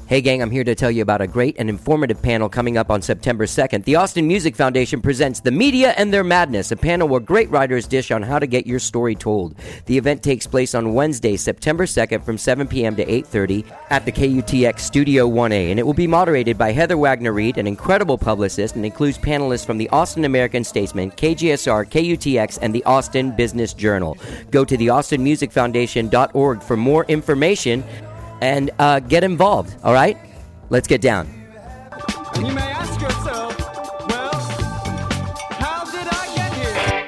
Hey gang, I'm here to tell you about a great and informative panel coming up on September 2nd. The Austin Music Foundation presents The Media and Their Madness, a panel where great writers dish on how to get your story told. The event takes place on Wednesday, September 2nd from 7 p.m. to 8:30 at the KUTX Studio 1A, and it will be moderated by Heather Wagner-Reed, an incredible publicist, and includes panelists from the Austin American-Statesman, KGSR, KUTX, and the Austin Business Journal. Go to theaustinmusicfoundation.org for more information and get involved, all right? Let's get down. And you may ask yourself, well, how did I get here?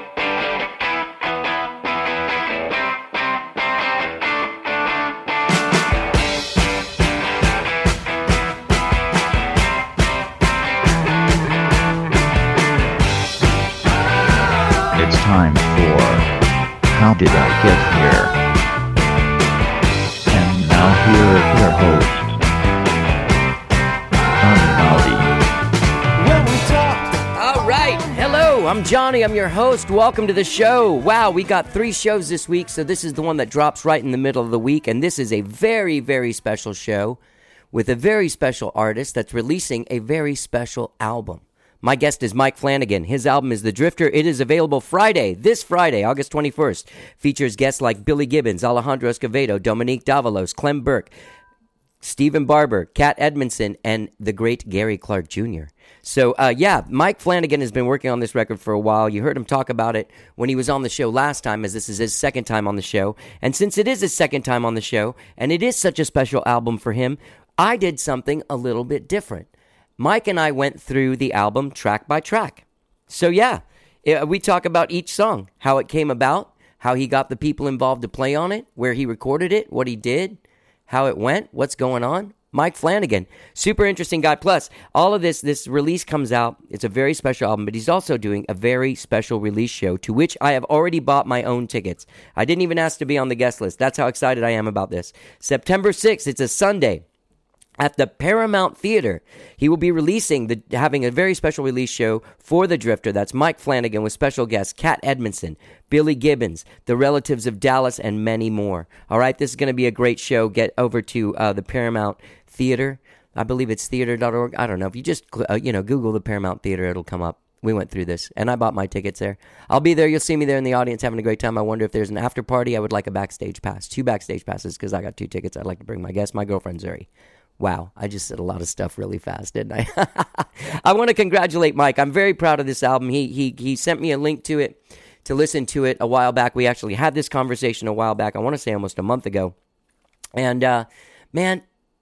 It's time for How Did I Get Here? Now here is your host, All right, hello, I'm Johnny, I'm your host. Welcome to the show. Wow, we got 3 shows this week, so this is the one that drops right in the middle of the week, and this is a very, very special show with a very special artist that's releasing a very special album. My guest is Mike Flanagan. His album is The Drifter. It is available this Friday, August 21st. Features guests like Billy Gibbons, Alejandro Escovedo, Dominique Davalos, Clem Burke, Stephen Barber, Kat Edmondson, and the great Gary Clark Jr. So, Mike Flanagan has been working on this record for a while. You heard him talk about it when he was on the show last time, as this is his second time on the show. And since it is his second time on the show, and it is such a special album for him, I did something a little bit different. Mike and I went through the album track by track. So we talk about each song, how it came about, how he got the people involved to play on it, where he recorded it, what he did, how it went, what's going on. Mike Flanagan, super interesting guy. Plus, all of this release comes out. It's a very special album, but he's also doing a very special release show to which I have already bought my own tickets. I didn't even ask to be on the guest list. That's how excited I am about this. September 6th, it's a Sunday. At the Paramount Theater, he will be having a very special release show for The Drifter. That's Mike Flanagan with special guests Kat Edmondson, Billy Gibbons, the Relatives of Dallas, and many more. All right, this is going to be a great show. Get over to the Paramount Theater. I believe it's theater.org. I don't know. If you just Google the Paramount Theater, it'll come up. We went through this, and I bought my tickets there. I'll be there. You'll see me there in the audience having a great time. I wonder if there's an after party. I would like a backstage pass. 2 backstage passes because I got 2 tickets. I'd like to bring my guest, my girlfriend, Zuri. Wow, I just said a lot of stuff really fast, didn't I? I want to congratulate Mike. I'm very proud of this album. He sent me a link to it to listen to it a while back. We actually had this conversation a while back. I want to say almost a month ago. And, man,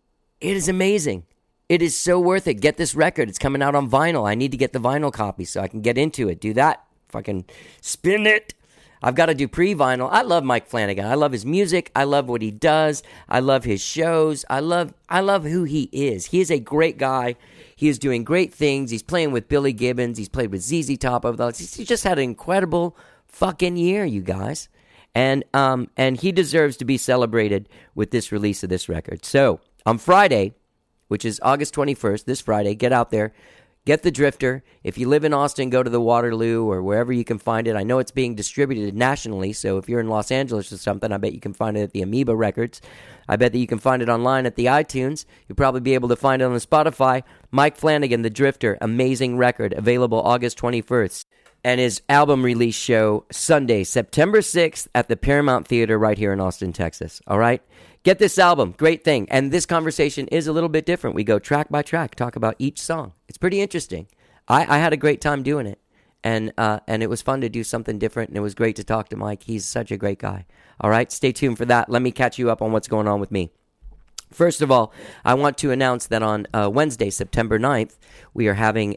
it is amazing. It is so worth it. Get this record. It's coming out on vinyl. I need to get the vinyl copy so I can get into it. Do that. Fucking spin it. I've got to do pre-vinyl. I love Mike Flanagan. I love his music. I love what he does. I love his shows. I love who he is. He is a great guy. He is doing great things. He's playing with Billy Gibbons. He's played with ZZ Top over the last. He just had an incredible fucking year, you guys. And he deserves to be celebrated with this release of this record. So, on Friday, which is August 21st, this Friday, get out there. Get The Drifter. If you live in Austin, go to the Waterloo or wherever you can find it. I know it's being distributed nationally, so if you're in Los Angeles or something, I bet you can find it at the Amoeba Records. I bet that you can find it online at the iTunes. You'll probably be able to find it on the Spotify. Mike Flanagan, The Drifter, amazing record, available August 21st. And his album release show Sunday, September 6th at the Paramount Theater right here in Austin, Texas. All right? Get this album. Great thing. And this conversation is a little bit different. We go track by track, talk about each song. It's pretty interesting. I had a great time doing it. And it was fun to do something different, and it was great to talk to Mike. He's such a great guy. All right? Stay tuned for that. Let me catch you up on what's going on with me. First of all, I want to announce that on Wednesday, September 9th, we are having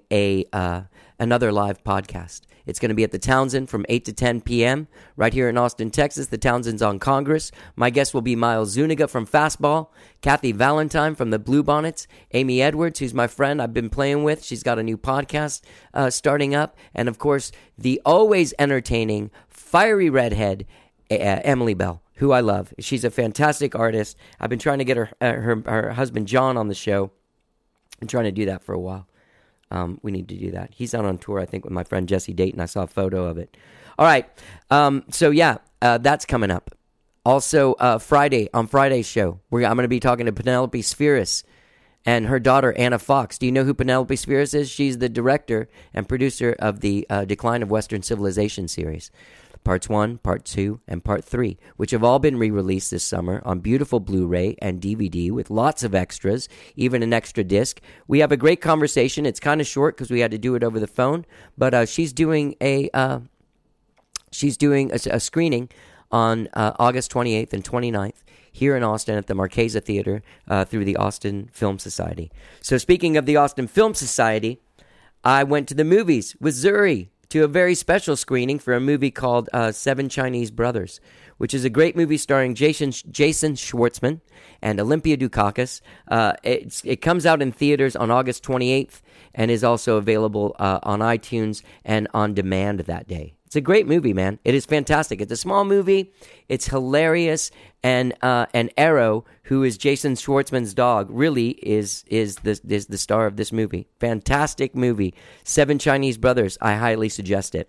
another live podcast. It's going to be at the Townsend from 8 to 10 p.m. right here in Austin, Texas. The Townsend's on Congress. My guest will be Miles Zuniga from Fastball, Kathy Valentine from the Bluebonnets, Amy Edwards, who's my friend I've been playing with. She's got a new podcast starting up. And, of course, the always entertaining, fiery redhead, Emily Bell, who I love. She's a fantastic artist. I've been trying to get her husband, John, on the show. I'm trying to do that for a while. We need to do that. He's out on tour, I think, with my friend Jesse Dayton. I saw a photo of it. All right. That's coming up. Also, on Friday's show, I'm going to be talking to Penelope Spheris. and her daughter, Anna Fox. Do you know who Penelope Spheris is? She's the director and producer of the Decline of Western Civilization series. Parts 1, Part 2, and Part 3, which have all been re-released this summer on beautiful Blu-ray and DVD with lots of extras, even an extra disc. We have a great conversation. It's kind of short because we had to do it over the phone, but she's doing a screening on August 28th and 29th here in Austin at the Marquesa Theater through the Austin Film Society. So speaking of the Austin Film Society, I went to the movies with Zuri to a very special screening for a movie called Seven Chinese Brothers, which is a great movie starring Jason Schwartzman and Olympia Dukakis. It comes out in theaters on August 28th and is also available on iTunes and on demand that day. It's a great movie, man. It is fantastic. It's a small movie. It's hilarious. And Arrow, who is Jason Schwartzman's dog, really is the star of this movie. Fantastic movie. Seven Chinese Brothers. I highly suggest it.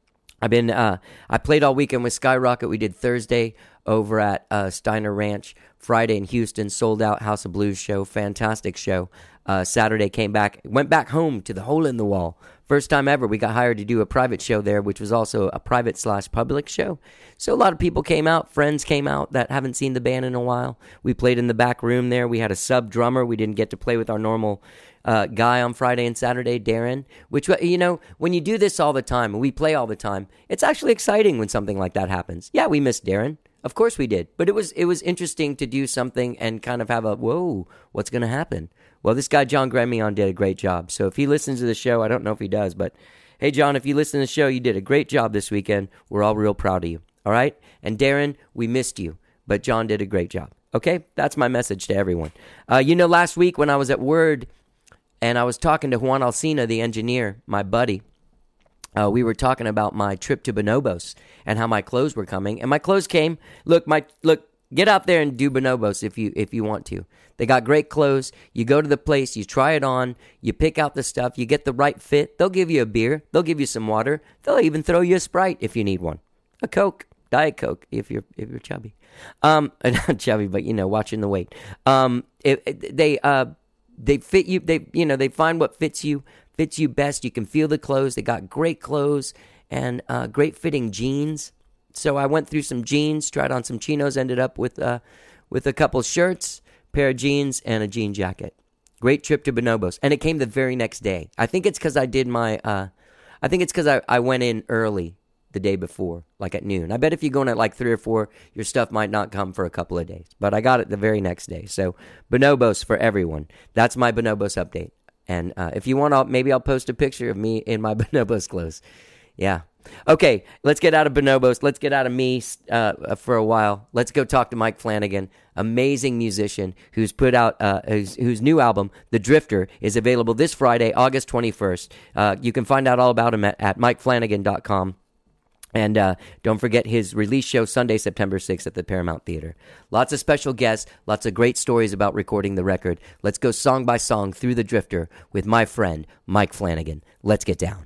I played all weekend with Skyrocket. We did Thursday over at Steiner Ranch. Friday in Houston, sold out House of Blues show. Fantastic show. Saturday went back home to the Hole in the Wall. First time ever, we got hired to do a private show there, which was also a private/public show. So a lot of people came out, friends came out that haven't seen the band in a while. We played in the back room there. We had a sub drummer. We didn't get to play with our normal guy on Friday and Saturday, Darren, which, you know, when you do this all the time, and we play all the time, it's actually exciting when something like that happens. Yeah, we missed Darren. Of course we did. But it was interesting to do something and kind of have a, whoa, what's going to happen? Well, this guy, John Gremion, did a great job. So if he listens to the show, I don't know if he does, but hey, John, if you listen to the show, you did a great job this weekend. We're all real proud of you. All right? And Darren, we missed you, but John did a great job. Okay? That's my message to everyone. Last week when I was at Word and I was talking to Juan Alcina, the engineer, my buddy, we were talking about my trip to Bonobos and how my clothes were coming. And my clothes came. Look, get out there and do Bonobos if you want to. They got great clothes. You go to the place, you try it on, you pick out the stuff, you get the right fit. They'll give you a beer. They'll give you some water. They'll even throw you a Sprite if you need one. A Coke, Diet Coke if you're chubby. Not chubby, but watching the weight. They fit you. They find what fits you best. You can feel the clothes. They got great clothes and great fitting jeans. So I went through some jeans, tried on some chinos, ended up with a couple shirts, pair of jeans, and a jean jacket. Great trip to Bonobos, and it came the very next day. I think it's because I did my. I think it's because I went in early the day before, like at noon. I bet if you go in at like 3 or 4, your stuff might not come for a couple of days. But I got it the very next day. So Bonobos for everyone. That's my Bonobos update. And if you want, maybe I'll post a picture of me in my Bonobos clothes. Yeah. Okay, let's get out of Bonobos. Let's get out of me for a while. Let's go talk to Mike Flanagan, amazing musician who's put out whose new album, The Drifter, is available this Friday, August 21st. You can find out all about him at mikeflanagan.com. And don't forget his release show Sunday, September 6th at the Paramount Theater. Lots of special guests, lots of great stories about recording the record. Let's go song by song through The Drifter with my friend, Mike Flanagan. Let's get down.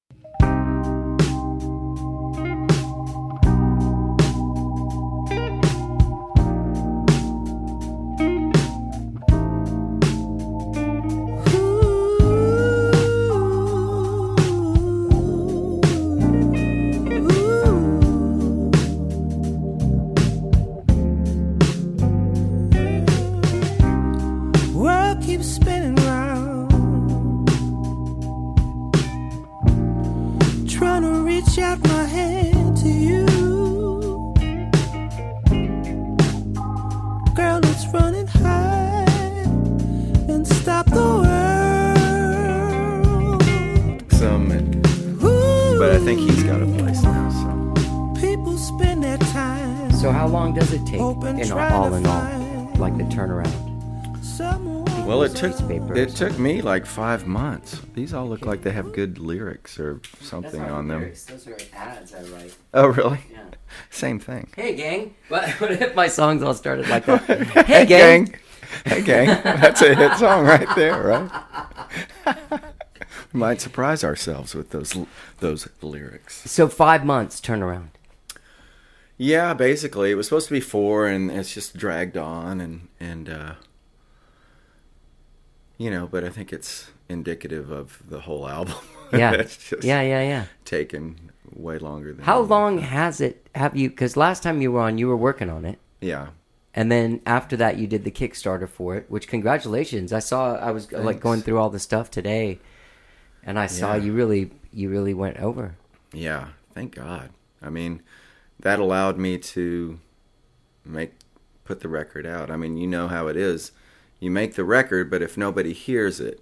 So how long does it take, all in all, like the turnaround? Well, it took me like 5 months. These all look like they have good lyrics or something on them. Those are ads I write. Oh, really? Yeah. Same thing. Hey, gang. What if my songs all started like that? Hey, gang. Hey, gang. That's a hit song right there, right? We might surprise ourselves with those lyrics. So 5 months turnaround. Yeah, basically. It was supposed to be 4, and it's just dragged on, and but I think it's indicative of the whole album. Yeah. It's just Yeah. taken way longer than How long have you, because last time you were on, you were working on it. Yeah. And then after that, you did the Kickstarter for it, which congratulations. I was like going through all the stuff today, and I saw you really went over. Yeah. Thank God. I mean, that allowed me to put the record out. I mean, you know how it is. You make the record, but if nobody hears it,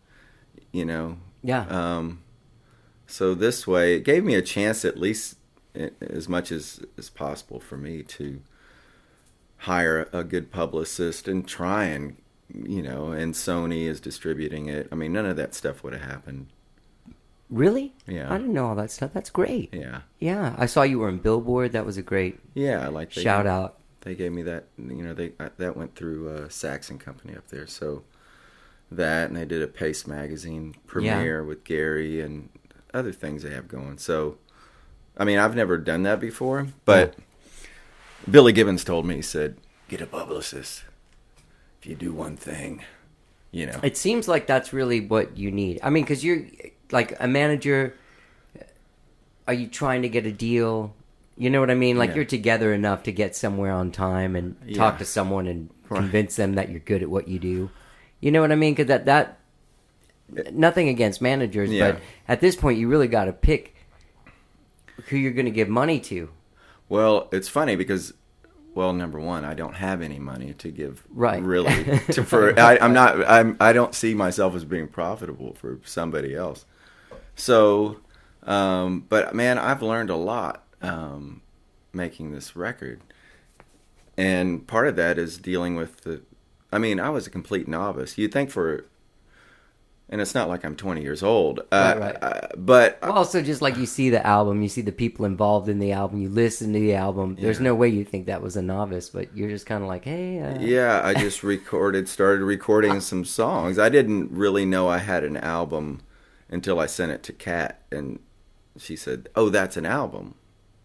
Yeah. So this way, it gave me a chance, at least as much as possible, for me to hire a good publicist and try and, and Sony is distributing it. I mean, none of that stuff would have happened. Really? Yeah. I didn't know all that stuff. That's great. Yeah. Yeah. I saw you were in Billboard. That was a great Yeah, shout out. They gave me that, that went through Saxon Company up there. So that, and they did a Pace Magazine premiere with Gary and other things they have going. So, I mean, I've never done that before, but Billy Gibbons told me, he said, get a publicist. If you do one thing, It seems like that's really what you need. I mean, because you're like a manager. Are you trying to get a deal? You know what I mean? Like you're together enough to get somewhere on time and talk to someone and convince them that you're good at what you do. You know what I mean? Because that nothing against managers, but at this point, you really got to pick who you're going to give money to. Well, it's funny because, number one, I don't have any money to give. Right. Really. I don't see myself as being profitable for somebody else. So, but man, I've learned a lot making this record, and part of that is dealing with I was a complete novice. You'd think and it's not like I'm 20 years old. Right. But also, just like you see the album, you see the people involved in the album, you listen to the album. There's no way you think that was a novice, but you're just kind of like, hey. Yeah, I just started recording some songs. I didn't really know I had an album until I sent it to Kat, and she said, "Oh, that's an album."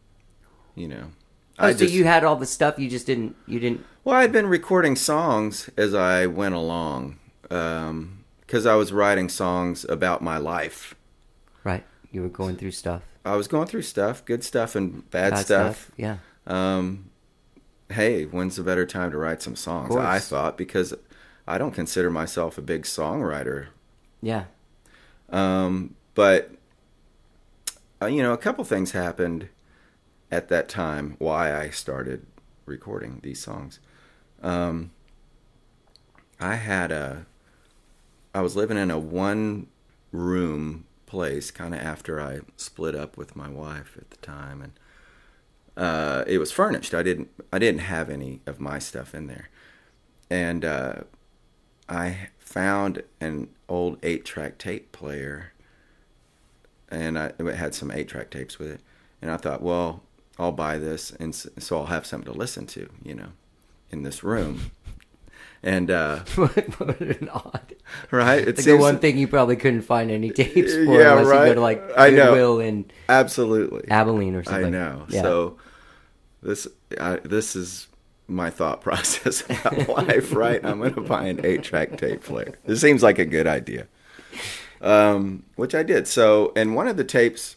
So you had all the stuff, you didn't. Well, I'd been recording songs as I went along. Because I was writing songs about my life. Right. You were going through stuff. I was going through stuff, good stuff and bad stuff. Yeah. Hey, when's a better time to write some songs? I thought, because I don't consider myself a big songwriter. Yeah. But, a couple things happened at that time why I started recording these songs. I was living in a one-room place kind of after I split up with my wife at the time, and it was furnished. I didn't have any of my stuff in there, and I found an old 8-track tape player, and it had some 8-track tapes with it, and I thought, well, I'll buy this, and so I'll have something to listen to, in this room. And what an odd, right? It's like the one thing you probably couldn't find any tapes for yeah, unless right? you go to like Goodwill in absolutely Abilene or something. I know. Yeah. So this is my thought process about life, right? I'm going to buy an 8-track tape player. This seems like a good idea, which I did. So, and one of the tapes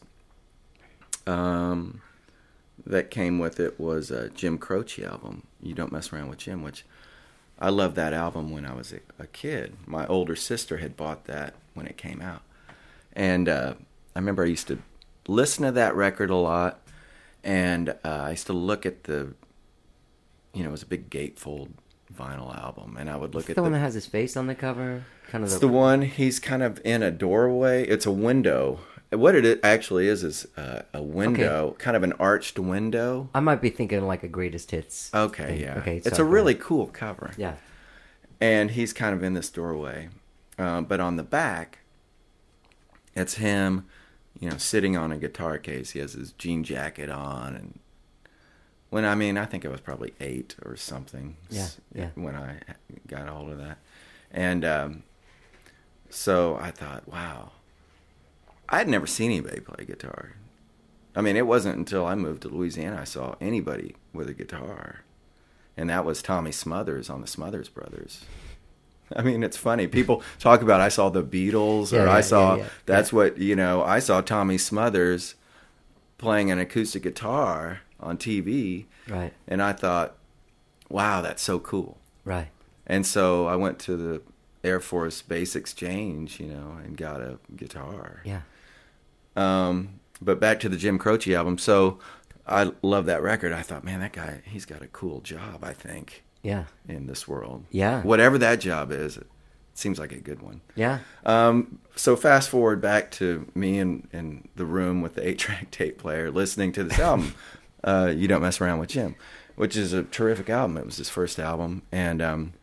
that came with it was a Jim Croce album, You Don't Mess Around with Jim, which I loved that album when I was a kid. My older sister had bought that when it came out. And I remember I used to listen to that record a lot. And I used to look at it was a big gatefold vinyl album. And I would look at the one that has his face on the cover? It's the one, he's kind of in a doorway. It's a window. What it actually is a window, kind of an arched window. I might be thinking like a greatest hits. Okay, thing. yeah. Okay, it's a really cool cover. Yeah. And he's kind of in this doorway. But on the back, it's him, sitting on a guitar case. He has his jean jacket on. And I think I was probably 8 or something. Yeah. When I got a hold of that. And so I thought, wow. I had never seen anybody play guitar. It wasn't until I moved to Louisiana I saw anybody with a guitar. And that was Tommy Smothers on the Smothers Brothers. I mean, it's funny. People talk about I saw the Beatles, or Yeah, I saw yeah. that's what I saw Tommy Smothers playing an acoustic guitar on TV, Right. and I thought, wow, that's so cool. Right. And so I went to the Air Force Base Exchange, and got a guitar. Yeah. But back to the Jim Croce album. So I love that record. I thought, man, that guy, he's got a cool job, I think, Yeah. in this world. Yeah. Whatever that job is, it seems like a good one. Yeah. So fast forward back to me in the room with the 8-track tape player listening to this album, You Don't Mess Around with Jim, which is a terrific album. It was his first album. And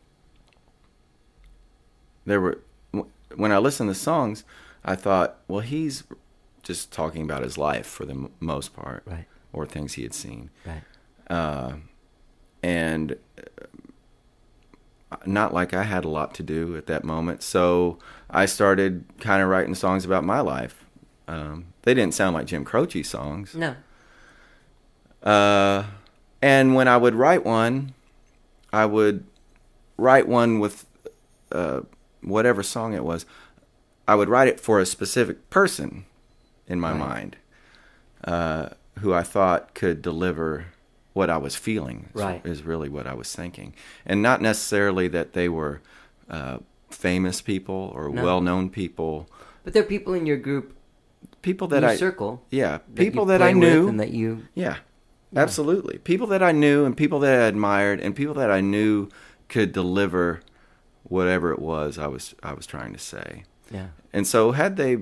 when I listened to the songs, I thought, well, he's just talking about his life for the most part, Right. or things he had seen. Right. And not like I had a lot to do at that moment. So I started kind of writing songs about my life. They didn't sound like Jim Croce songs. No. And when I would write one, with whatever song it was. I would write it for a specific person in my mind, who I thought could deliver what I was feeling. Right. Is really what I was thinking, and not necessarily that they were famous people or No. well-known people. But there are people in your group, People that in your I circle. yeah, that people you that play I with knew and that you. Yeah, absolutely. People that I knew and people that I admired and people that I knew could deliver whatever it was I was trying to say. Yeah. And so had they,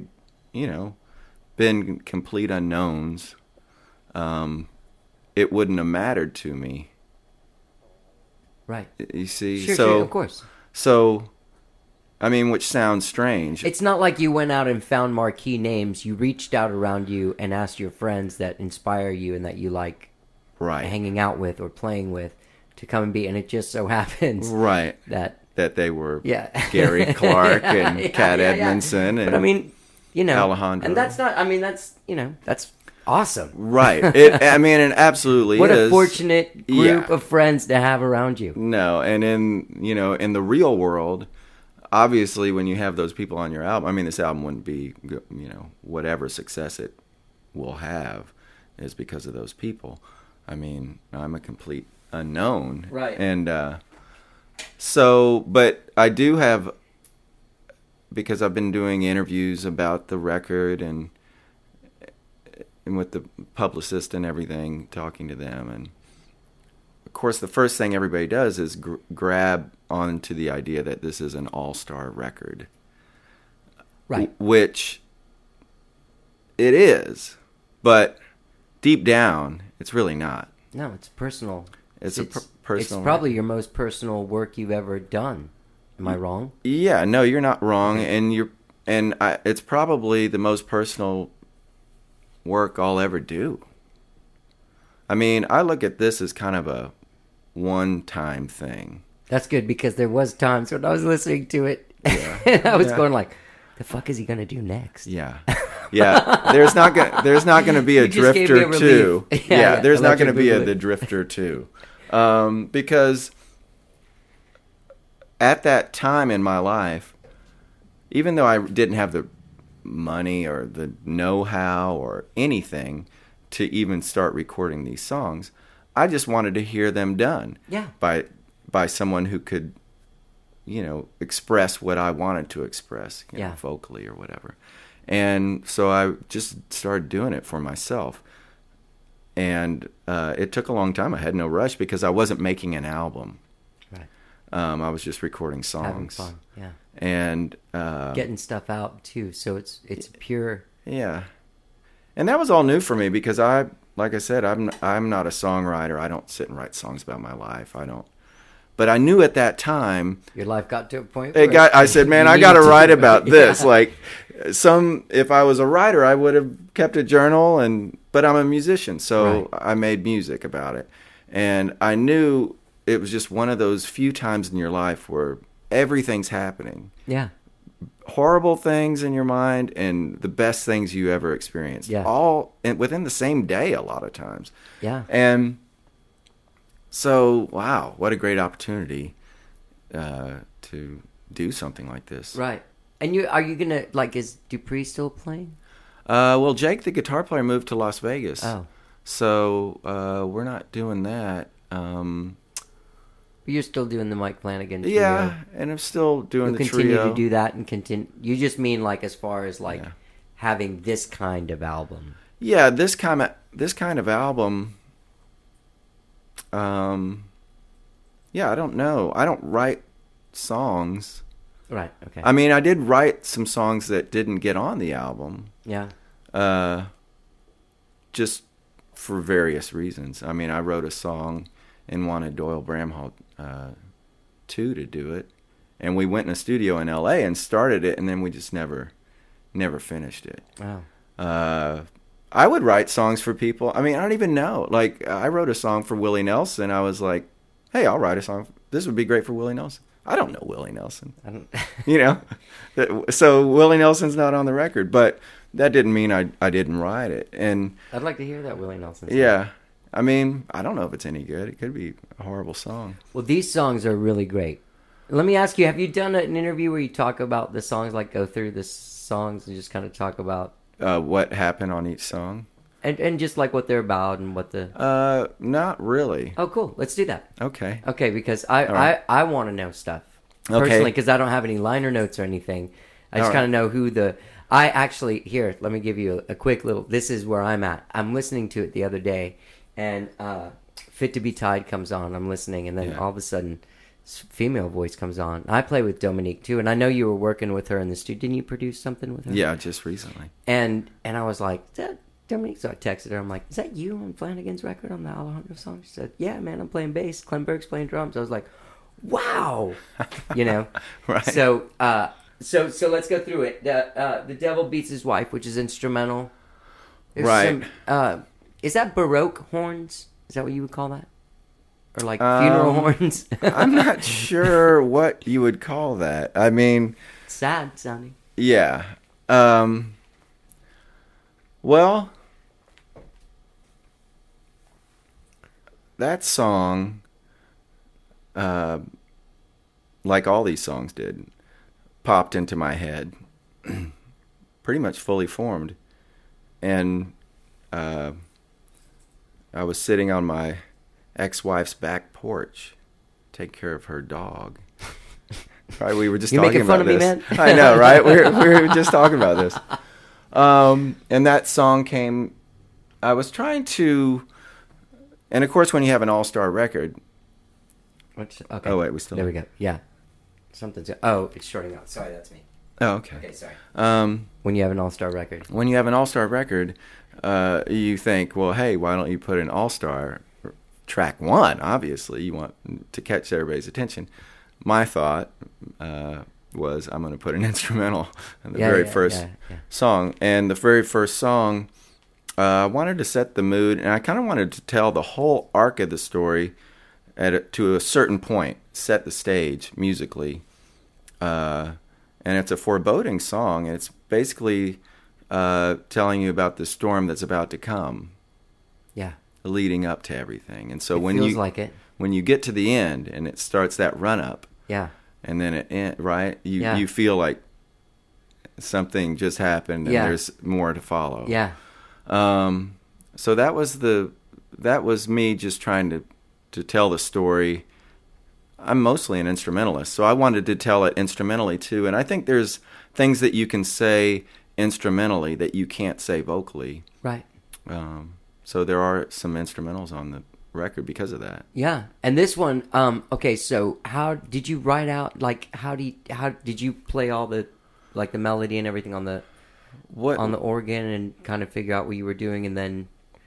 been complete unknowns, it wouldn't have mattered to me. Right. You see? Sure, of course. So, I mean, which sounds strange. It's not like you went out and found marquee names. You reached out around you and asked your friends that inspire you and that you like right. hanging out with or playing with to come and be. And it just so happens Right. that they were yeah. Gary Clark and Yeah, Cat yeah. Edmondson. And But I mean, Alejandro. and that's not. I mean, that's awesome. right. It absolutely What is. a fortunate group Yeah. of friends to have around you. No, and in the real world, obviously, when you have those people on your album, I mean, this album wouldn't be, whatever success it will have is because of those people. I mean, I'm a complete unknown. Right. And so, but I do have, because I've been doing interviews about the record and with the publicist and everything, talking to them. And, of course, the first thing everybody does is grab onto the idea that this is an all-star record. Right. Which it is, but deep down, it's really not. No, it's personal. It's personal. It's probably your most personal work you've ever done. Am I wrong? Yeah, no, you're not wrong, and it's probably the most personal work I'll ever do. I mean, I look at this as kind of a one-time thing. That's good because there was times when I was listening to it and I was going like, "The fuck is he gonna do next?" Yeah, yeah. There's not gonna be a You just gave me a Drifter 2. relief. Yeah, there's not gonna Electric be Boogaloo. the Drifter 2, because at that time in my life, even though I didn't have the money or the know-how or anything to even start recording these songs, I just wanted to hear them done. Yeah. By someone who could, express what I wanted to express, Yeah. vocally or whatever. And so I just started doing it for myself. And it took a long time. I had no rush because I wasn't making an album. Right. I was just recording songs. Having fun. Yeah. And Getting stuff out too. So it's pure. yeah. And that was all new for me because like I said, I'm not a songwriter. I don't sit and write songs about my life. I don't. But I knew at that time, Your life got to a point. I said, man, you I got to needed write about this. Yeah. Like if I was a writer, I would have kept a journal but I'm a musician. So Right. I made music about it. And I knew it was just one of those few times in your life where everything's happening. Yeah. Horrible things in your mind and the best things you ever experienced. Yeah. All within the same day a lot of times. Yeah. And so, wow, what a great opportunity to do something like this. Right. And are you gonna is Dupree still playing? Well, Jake, the guitar player, moved to Las Vegas. Oh. So we're not doing that. But you're still doing the Mike Flanagan trio. Yeah, and I'm still doing You'll the continue trio. to do that and continue. You just mean as far as having this kind of album. Yeah, this kind of album. Yeah, I don't know. I don't write songs. Right. Okay. I mean, I did write some songs that didn't get on the album. Yeah. Just for various reasons. I mean, I wrote a song and wanted Doyle Bramhall 2 to do it, and we went in a studio in L.A. and started it, and then we just never finished it. Oh. I would write songs for people. I mean, I don't even know. I wrote a song for Willie Nelson. I was like, hey, I'll write a song. This would be great for Willie Nelson. I don't know Willie Nelson. I don't. So Willie Nelson's not on the record, but that didn't mean I didn't write it. And I'd like to hear that Willie Nelson song. yeah, I mean, I don't know if it's any good. It could be a horrible song. Well, these songs are really great. Let me ask you: have you done an interview where you talk about the songs, go through the songs and just kind of talk about what happened on each song? And just what they're about and what the Not really. Oh, cool. Let's do that. Okay. Okay, because right. I want to know stuff Okay. personally because I don't have any liner notes or anything. I just All kind of know who I actually here. Let me give you a quick little. This is where I'm at. I'm listening to it the other day, and "Fit to Be Tied" comes on. I'm listening, and then all of a sudden, female voice comes on. I play with Dominique too, and I know you were working with her in the studio. Didn't you produce something with her? Yeah, just recently. And I was like, "Is that Dominique?" So I texted her. I'm like, "Is that you on Flanagan's record on the Alejandro song?" She said, "Yeah, man, I'm playing bass. Clem Berg's playing drums." I was like, "Wow," Right. So, so let's go through it. The Devil Beats His Wife, which is instrumental. There's Right. Is that Baroque horns? Is that what you would call that? Or funeral horns? I'm not sure what you would call that. I mean, Sad sounding. yeah. Well, that song, like all these songs did, popped into my head, pretty much fully formed. And I was sitting on my ex-wife's back porch, take care of her dog. Right, we were just You talking making fun about of me, this. man? I know, right? We were just talking about this. And that song came. I was trying to, and of course, when you have an all-star record. Okay. Oh wait, we still. There we go. Yeah. Something's. Oh, it's shorting out. Sorry, that's me. Oh, okay. Okay, sorry. Um, When you have an all-star record. when you have an all-star record, you think, well, hey, why don't you put an all-star track one? Obviously, you want to catch everybody's attention. My thought was, I'm going to put an instrumental in the very first song. And the very first song, I wanted to set the mood, and I kind of wanted to tell the whole arc of the story to a certain point, set the stage musically. And it's a foreboding song, and it's basically telling you about the storm that's about to come. Yeah. Leading up to everything. And so It when feels you like it. when you get to the end and it starts that run up, Yeah. and then you Yeah. you feel like something just happened and Yeah. there's more to follow. Yeah. So that was me just trying to tell the story. I'm mostly an instrumentalist, so I wanted to tell it instrumentally too. And I think there's things that you can say instrumentally that you can't say vocally. Right. So there are some instrumentals on the record because of that. Yeah. And this one, okay, so how did you write out, how did you play all the, the melody and everything on the organ and kind of figure out what you were doing and then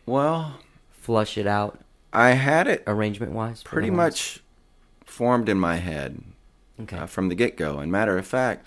flush it out I had it arrangement-wise? pretty much formed in my head from the get-go. And matter of fact,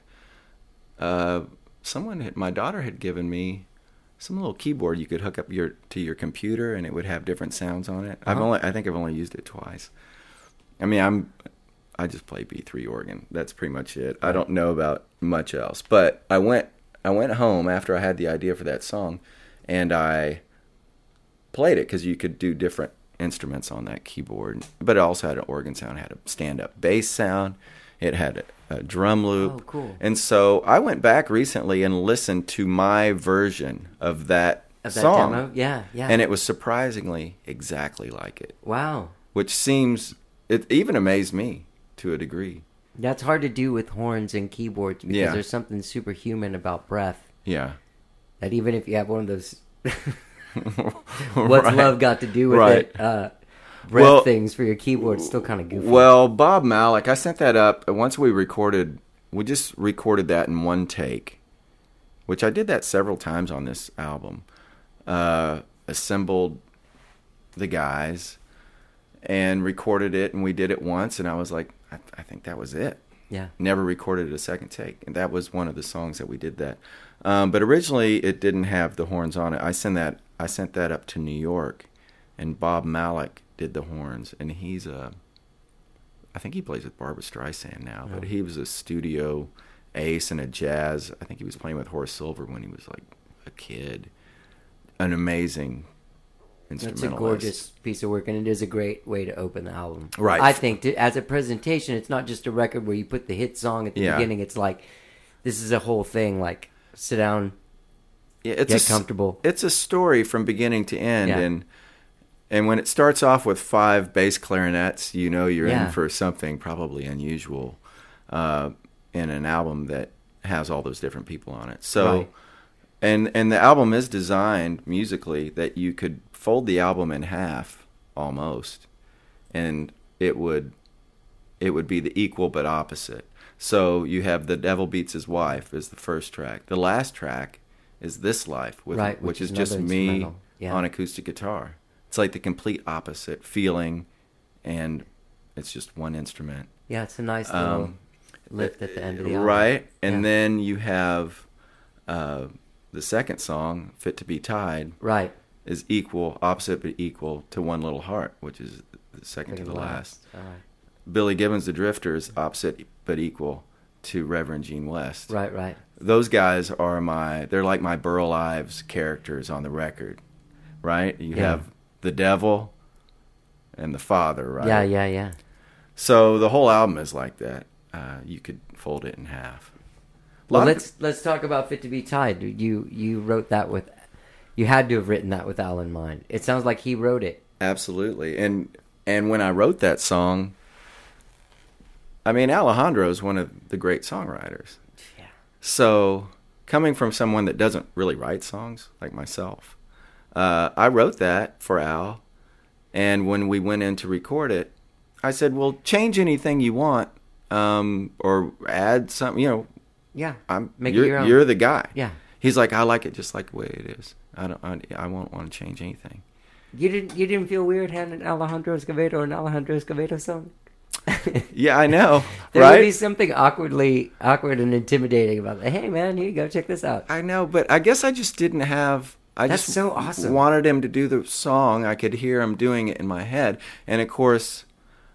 my daughter had given me some little keyboard you could hook up to your computer, and it would have different sounds on it. I think I've only used it twice. I mean, I just play B3 organ. That's pretty much it. I don't know about much else. But I went home after I had the idea for that song, and I played it because you could do different instruments on that keyboard. But it also had an organ sound, it had a stand-up bass sound, It had a drum loop. Oh, cool. And so I went back recently and listened to my version of that Of that song. demo? Yeah, yeah. And it was surprisingly exactly like it, Wow. which seems, it even amazed me to a degree. That's hard to do with horns and keyboards because Yeah. there's something superhuman about breath. Yeah. That even if you have one of those, what's Right. love got to do with Right. it? Breath Well- things for your keyboard still kind of goofy. Well, Bob Malik, I sent that up. Once we just recorded that in one take, which I did that several times on this album. Assembled the guys and recorded it, and we did it once, and I was like, I think that was it. Yeah. Never recorded a second take, and that was one of the songs that we did that. But originally, it didn't have the horns on it. I sent that up to New York, and Bob Malik did the horns, and he's I think he plays with Barbra Streisand now, but he was a studio ace and a jazz. I think he was playing with Horace Silver when he was like a kid. An amazing instrumentalist. It's a gorgeous piece of work, and it is a great way to open the album. Right. I think as a presentation, it's not just a record where you put the hit song at the Yeah. beginning. It's like, this is a whole thing. Like, sit down, Yeah, get comfortable. It's a story from beginning to end, Yeah. and when it starts off with 5 bass clarinets, you know you're Yeah. in for something probably unusual in an album that has all those different people on it. So, Right. and the album is designed musically that you could fold the album in half almost, and it would be the equal but opposite. So you have The Devil Beats His Wife as the first track. The last track is This Life, Right, which is another just me instrumental. Yeah. on acoustic guitar. It's like the complete opposite feeling, and it's just one instrument. Yeah, it's a nice little lift at the end of the album. Right? And Yeah. then you have the second song, Fit to Be Tied, Right. is equal, opposite but equal to One Little Heart, which is the second to the last. All right. Billy Gibbons, The Drifters, opposite but equal to Reverend Gene West. Right, right. Those guys are they're like my Burl Ives characters on the record, right? You Yeah. have the devil and the father, right? Yeah, yeah, yeah. So the whole album is like that. You could fold it in half. Well, Lot of- let's talk about Fit to Be Tied. You wrote that with, you had to have written that with Al in mind. It sounds like he wrote it. Absolutely. And when I wrote that song, I mean, Alejandro is one of the great songwriters. Yeah. So coming from someone that doesn't really write songs like myself, I wrote that for Al. And when we went in to record it, I said, well, change anything you want, or add something, Yeah. I'm Make it your own. you're the guy. Yeah. He's like, I like it just like the way it is. I won't want to change anything. You didn't feel weird having an Alejandro Escovedo and Alejandro Escovedo song? Yeah, I know, There right? would be something awkward and intimidating about that. Hey, man, here you go. Check this out. I know, but I guess I just didn't have. I That's just so awesome. wanted him to do the song. I could hear him doing it in my head, and of course,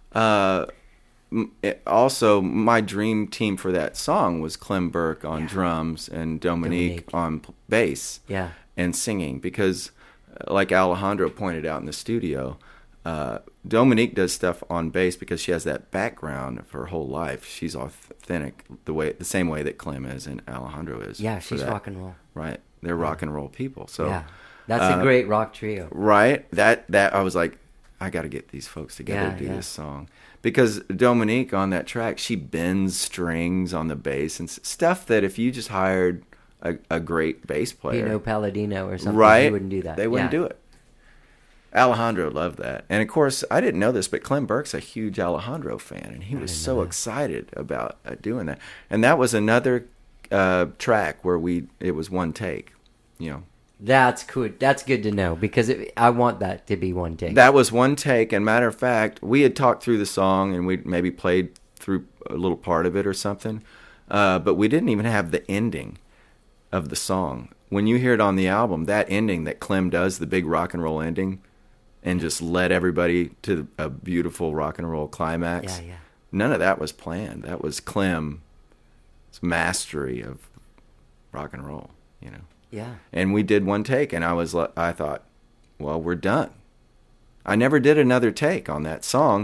also my dream team for that song was Clem Burke on drums and Dominique on bass. Yeah. And singing, because like Alejandro pointed out in the studio, Dominique does stuff on bass because she has that background of her whole life. She's authentic the same way that Clem is and Alejandro is. Yeah, for she's that. rock and roll. Right. They're rock and roll people. So Yeah. That's a great rock trio. right. That I was like, I got to get these folks together to do this song, because Dominique on that track, she bends strings on the bass and stuff that if you just hired a great bass player, Dino Palladino or something, right, he wouldn't do that. They wouldn't do it. Alejandro loved that. And of course, I didn't know this, but Clem Burke's a huge Alejandro fan, and he was so excited about doing that. And that was another track where it was one take, That's good. That's good to know, because I want that to be one take. That was one take, and matter of fact, we had talked through the song, and we maybe played through a little part of it or something, but we didn't even have the ending of the song. When you hear it on the album, that ending that Clem does, the big rock and roll ending, and just led everybody to a beautiful rock and roll climax. Yeah. None of that was planned. That was Clem's mastery of rock and roll, Yeah. And we did one take, and I thought, well, we're done. I never did another take on that song.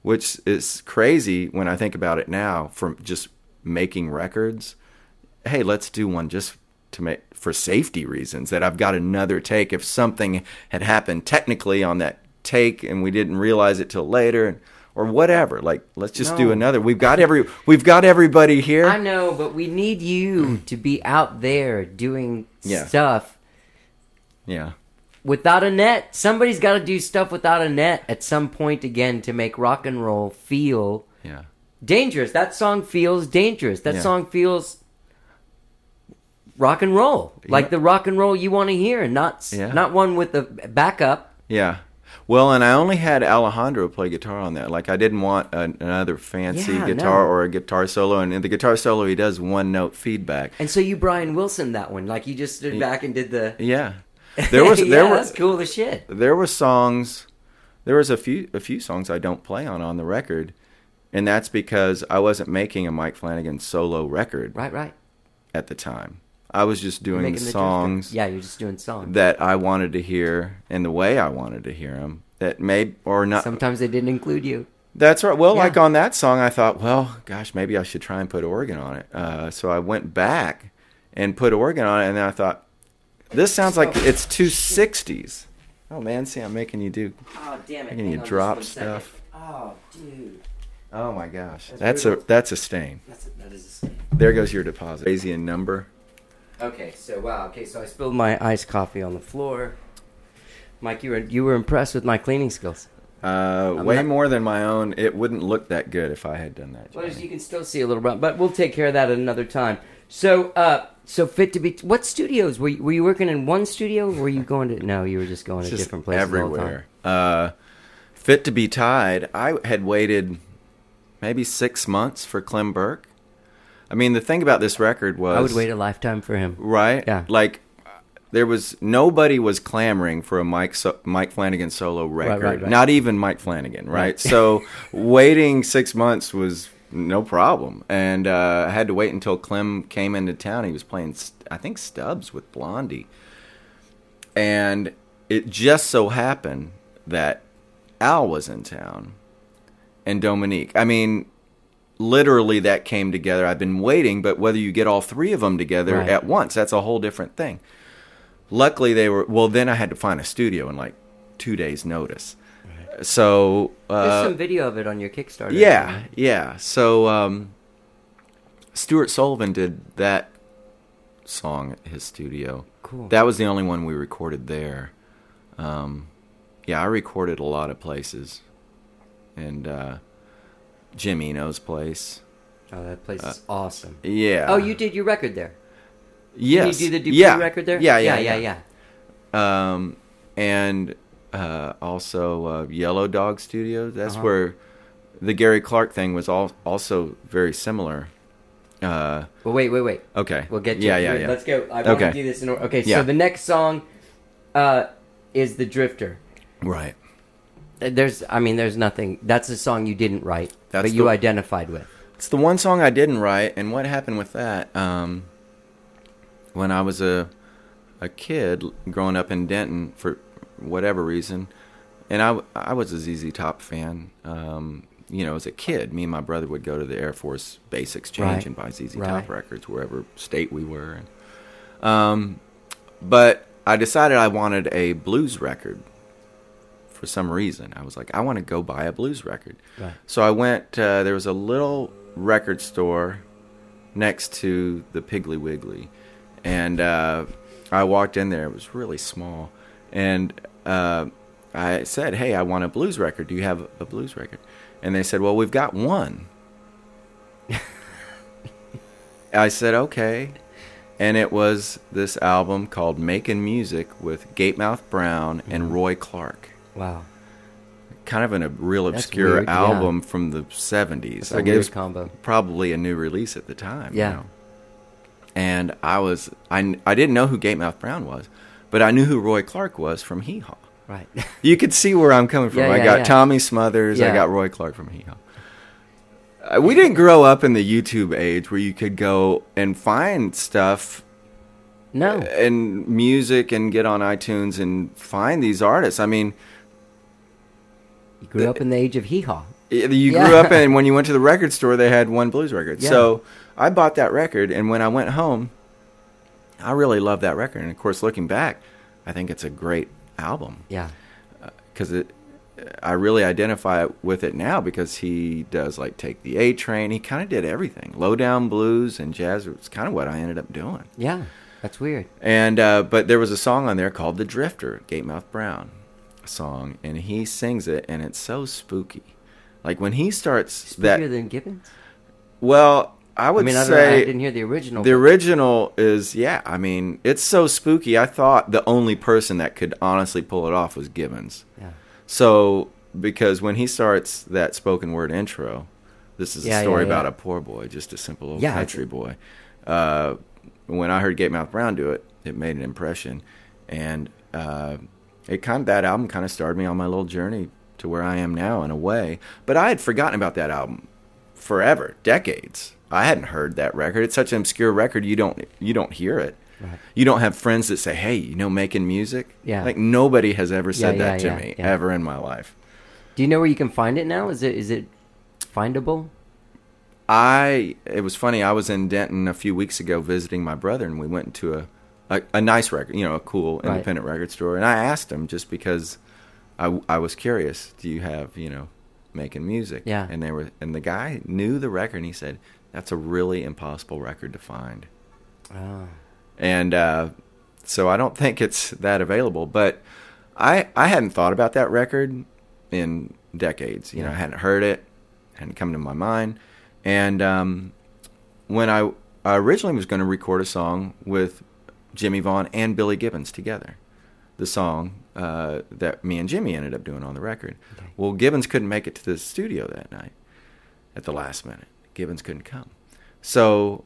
which is crazy when I think about it now, from just making records. Hey, let's do one just to make, for safety reasons, that I've got another take. If something had happened technically on that take and we didn't realize it till later, or whatever, like, let's just do another. We've got everybody here. I know, but we need you to be out there doing stuff. Yeah. Without a net. Somebody's got to do stuff without a net at some point again to make rock and roll feel dangerous. That song feels dangerous. That song feels rock and roll. Like the rock and roll you want to hear, not one with the backup. Yeah. Well, and I only had Alejandro play guitar on that. Like, I didn't want another fancy guitar or a guitar solo. And in the guitar solo, he does one-note feedback. And so you Brian Wilson that one. Like, you just stood back and did the... Yeah. That's cool as shit. There was a few songs I don't play on the record, and that's because I wasn't making a Mike Flanagan solo record. Right. At the time, I was just doing songs. Yeah, you're just doing songs that I wanted to hear in the way I wanted to hear them. That may or not. Sometimes they didn't include you. That's right. Well, like on that song, I thought, well, gosh, maybe I should try and put organ on it. So I went back and put organ on it, and then I thought, this sounds like it's 260s. Oh, man, see, I'm making you do. Oh, damn it. Making you drop stuff. Oh, dude. Oh, my gosh. That's a stain. That is a stain. There goes your deposit. Crazy in number. Okay, so I spilled my iced coffee on the floor. Mike, you were impressed with my cleaning skills. Way more than my own. It wouldn't look that good if I had done that. Well, you can still see a little brown, but we'll take care of that at another time. So Fit to Be... What studios? Were you working in one studio, or were you going to... No, you were just going to different places everywhere. All the time. Fit to Be Tied, I had waited maybe 6 months for Clem Burke. I mean, the thing about this record was... I would wait a lifetime for him. Right? Yeah. Like, nobody was clamoring for a Mike Flanagan solo record. Right. Not even Mike Flanagan, right? So waiting 6 months was... no problem. And I had to wait until Clem came into town. He was playing, I think, Stubbs with Blondie. And it just so happened that Al was in town and Dominique. I mean, literally that came together. I've been waiting, but whether you get all three of them together at once, that's a whole different thing. Luckily, then I had to find a studio in like 2 days' notice. So there's some video of it on your Kickstarter. Yeah. So Stuart Sullivan did that song at his studio. Cool. That was the only one we recorded there. I recorded a lot of places, and Jim Eno's place. Oh, that place is awesome. Yeah. Oh, you did your record there. Yes. Did you do the Dupree record there? Yeah. And also Yellow Dog Studios. That's where the Gary Clark thing was also very similar. Well, wait. Okay. We'll get to it. Yeah. Let's go. I want to do this in order. Okay, so the next song is The Drifter. Right. There's nothing. That's a song you didn't write, but you identified with. It's the one song I didn't write, and what happened with that, when I was a kid growing up in Denton, for whatever reason, and I was a ZZ Top fan. As a kid, me and my brother would go to the Air Force Base Exchange and buy ZZ Top records wherever state we were. But I decided I wanted a blues record for some reason. I was like, I want to go buy a blues record. Right. So I went, there was a little record store next to the Piggly Wiggly. And I walked in there. It was really small. And I said, hey, I want a blues record. Do you have a blues record? And they said, well, we've got one. I said, okay. And it was this album called Makin' Music with Gatemouth Brown and Roy Clark. Wow. Kind of a real obscure album from the 70s. That's a weird combo. Probably a new release at the time. Yeah. You know? And I didn't know who Gatemouth Brown was, but I knew who Roy Clark was from Hee Haw. Right. You could see where I'm coming from. I got Tommy Smothers. I got Roy Clark from Hee Haw. We didn't grow up in the YouTube age where you could go and find stuff. No. And music and get on iTunes and find these artists. I mean, you grew up in the age of Hee Haw. You grew up and when you went to the record store, they had one blues record. Yeah. So I bought that record, and when I went home, I really loved that record. And of course, looking back, I think it's a great album. Yeah. Because I really identify with it now because he does like Take the A Train. He kind of did everything. Low down blues and jazz. It's kind of what I ended up doing. Yeah. That's weird. And but there was a song on there called "The Drifter," Gatemouth Brown song, and he sings it, and it's so spooky. Like when he starts Spookier than Gibbons? Well, I would I mean, I say didn't hear the original. the original is I mean, it's so spooky. I thought the only person that could honestly pull it off was Gibbons. Yeah. So because when he starts that spoken word intro, this is a story yeah. about a poor boy, just a simple old Yeah, country boy. When I heard Gatemouth Brown do it, it made an impression, and that album kind of started me on my little journey to where I am now in a way. But I had forgotten about that album forever, decades. I hadn't heard that record. It's such an obscure record. You don't hear it. Right. You don't have friends that say, "Hey, making music." Yeah. Like nobody has ever said Yeah, that to yeah, me yeah. ever in my life. Do you know where you can find it now? Is it findable? It was funny. I was in Denton a few weeks ago visiting my brother, and we went into a nice record, a cool Right. independent record store. And I asked him just because I was curious. Do you have making music? Yeah. And the guy knew the record, and he said that's a really impossible record to find. Oh. And so I don't think it's that available. But I hadn't thought about that record in decades. I hadn't heard it, hadn't come to my mind. And when I originally was going to record a song with Jimmy Vaughn and Billy Gibbons together, the song that me and Jimmy ended up doing on the record. Okay. Well, Gibbons couldn't make it to the studio that night at the last minute. Gibbons couldn't come. So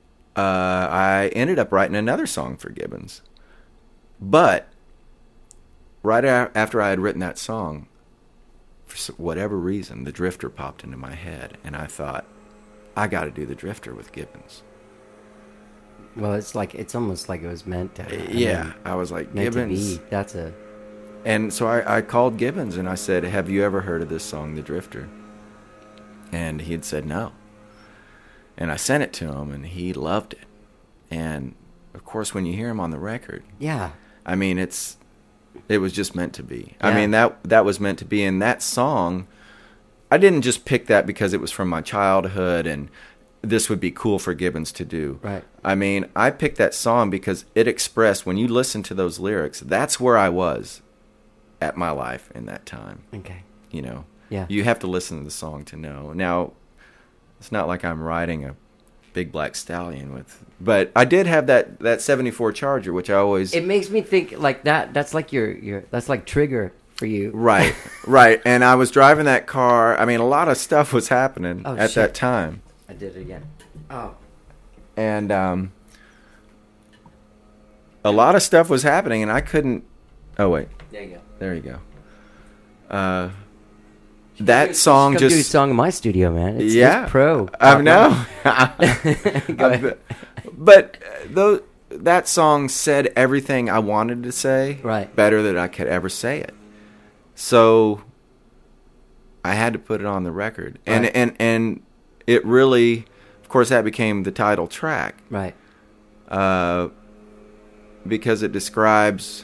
I ended up writing another song for Gibbons. But right after I had written that song, for whatever reason, The Drifter popped into my head, and I thought, I got to do The Drifter with Gibbons. Well, it's almost like it was meant to. I was like, meant Gibbons. to be. And so I called Gibbons and I said, "Have you ever heard of this song, The Drifter?" And he had said no. And I sent it to him, and he loved it. And of course, when you hear him on the record, Yeah. I mean, it was just meant to be. Yeah. I mean, that was meant to be. And that song, I didn't just pick that because it was from my childhood and this would be cool for Gibbons to do. Right. I mean, I picked that song because it expressed, when you listen to those lyrics, that's where I was at my life in that time. Okay. Yeah. You have to listen to the song to know. Now, it's not like I'm riding a big black stallion but I did have that 74 Charger, which I always... It makes me think like that. That's like that's like Trigger for you. Right, right. And I was driving that car. I mean, a lot of stuff was happening at that time. I did it again. Oh. And a lot of stuff was happening, and I couldn't... Oh, wait. There you go. There you go. That song Come just... do a song in my studio, man. It's pro. I know. Go ahead. But that song said everything I wanted to say, Right. better than I could ever say it. So I had to put it on the record, Right. and it really, of course, that became the title track, Right. because it describes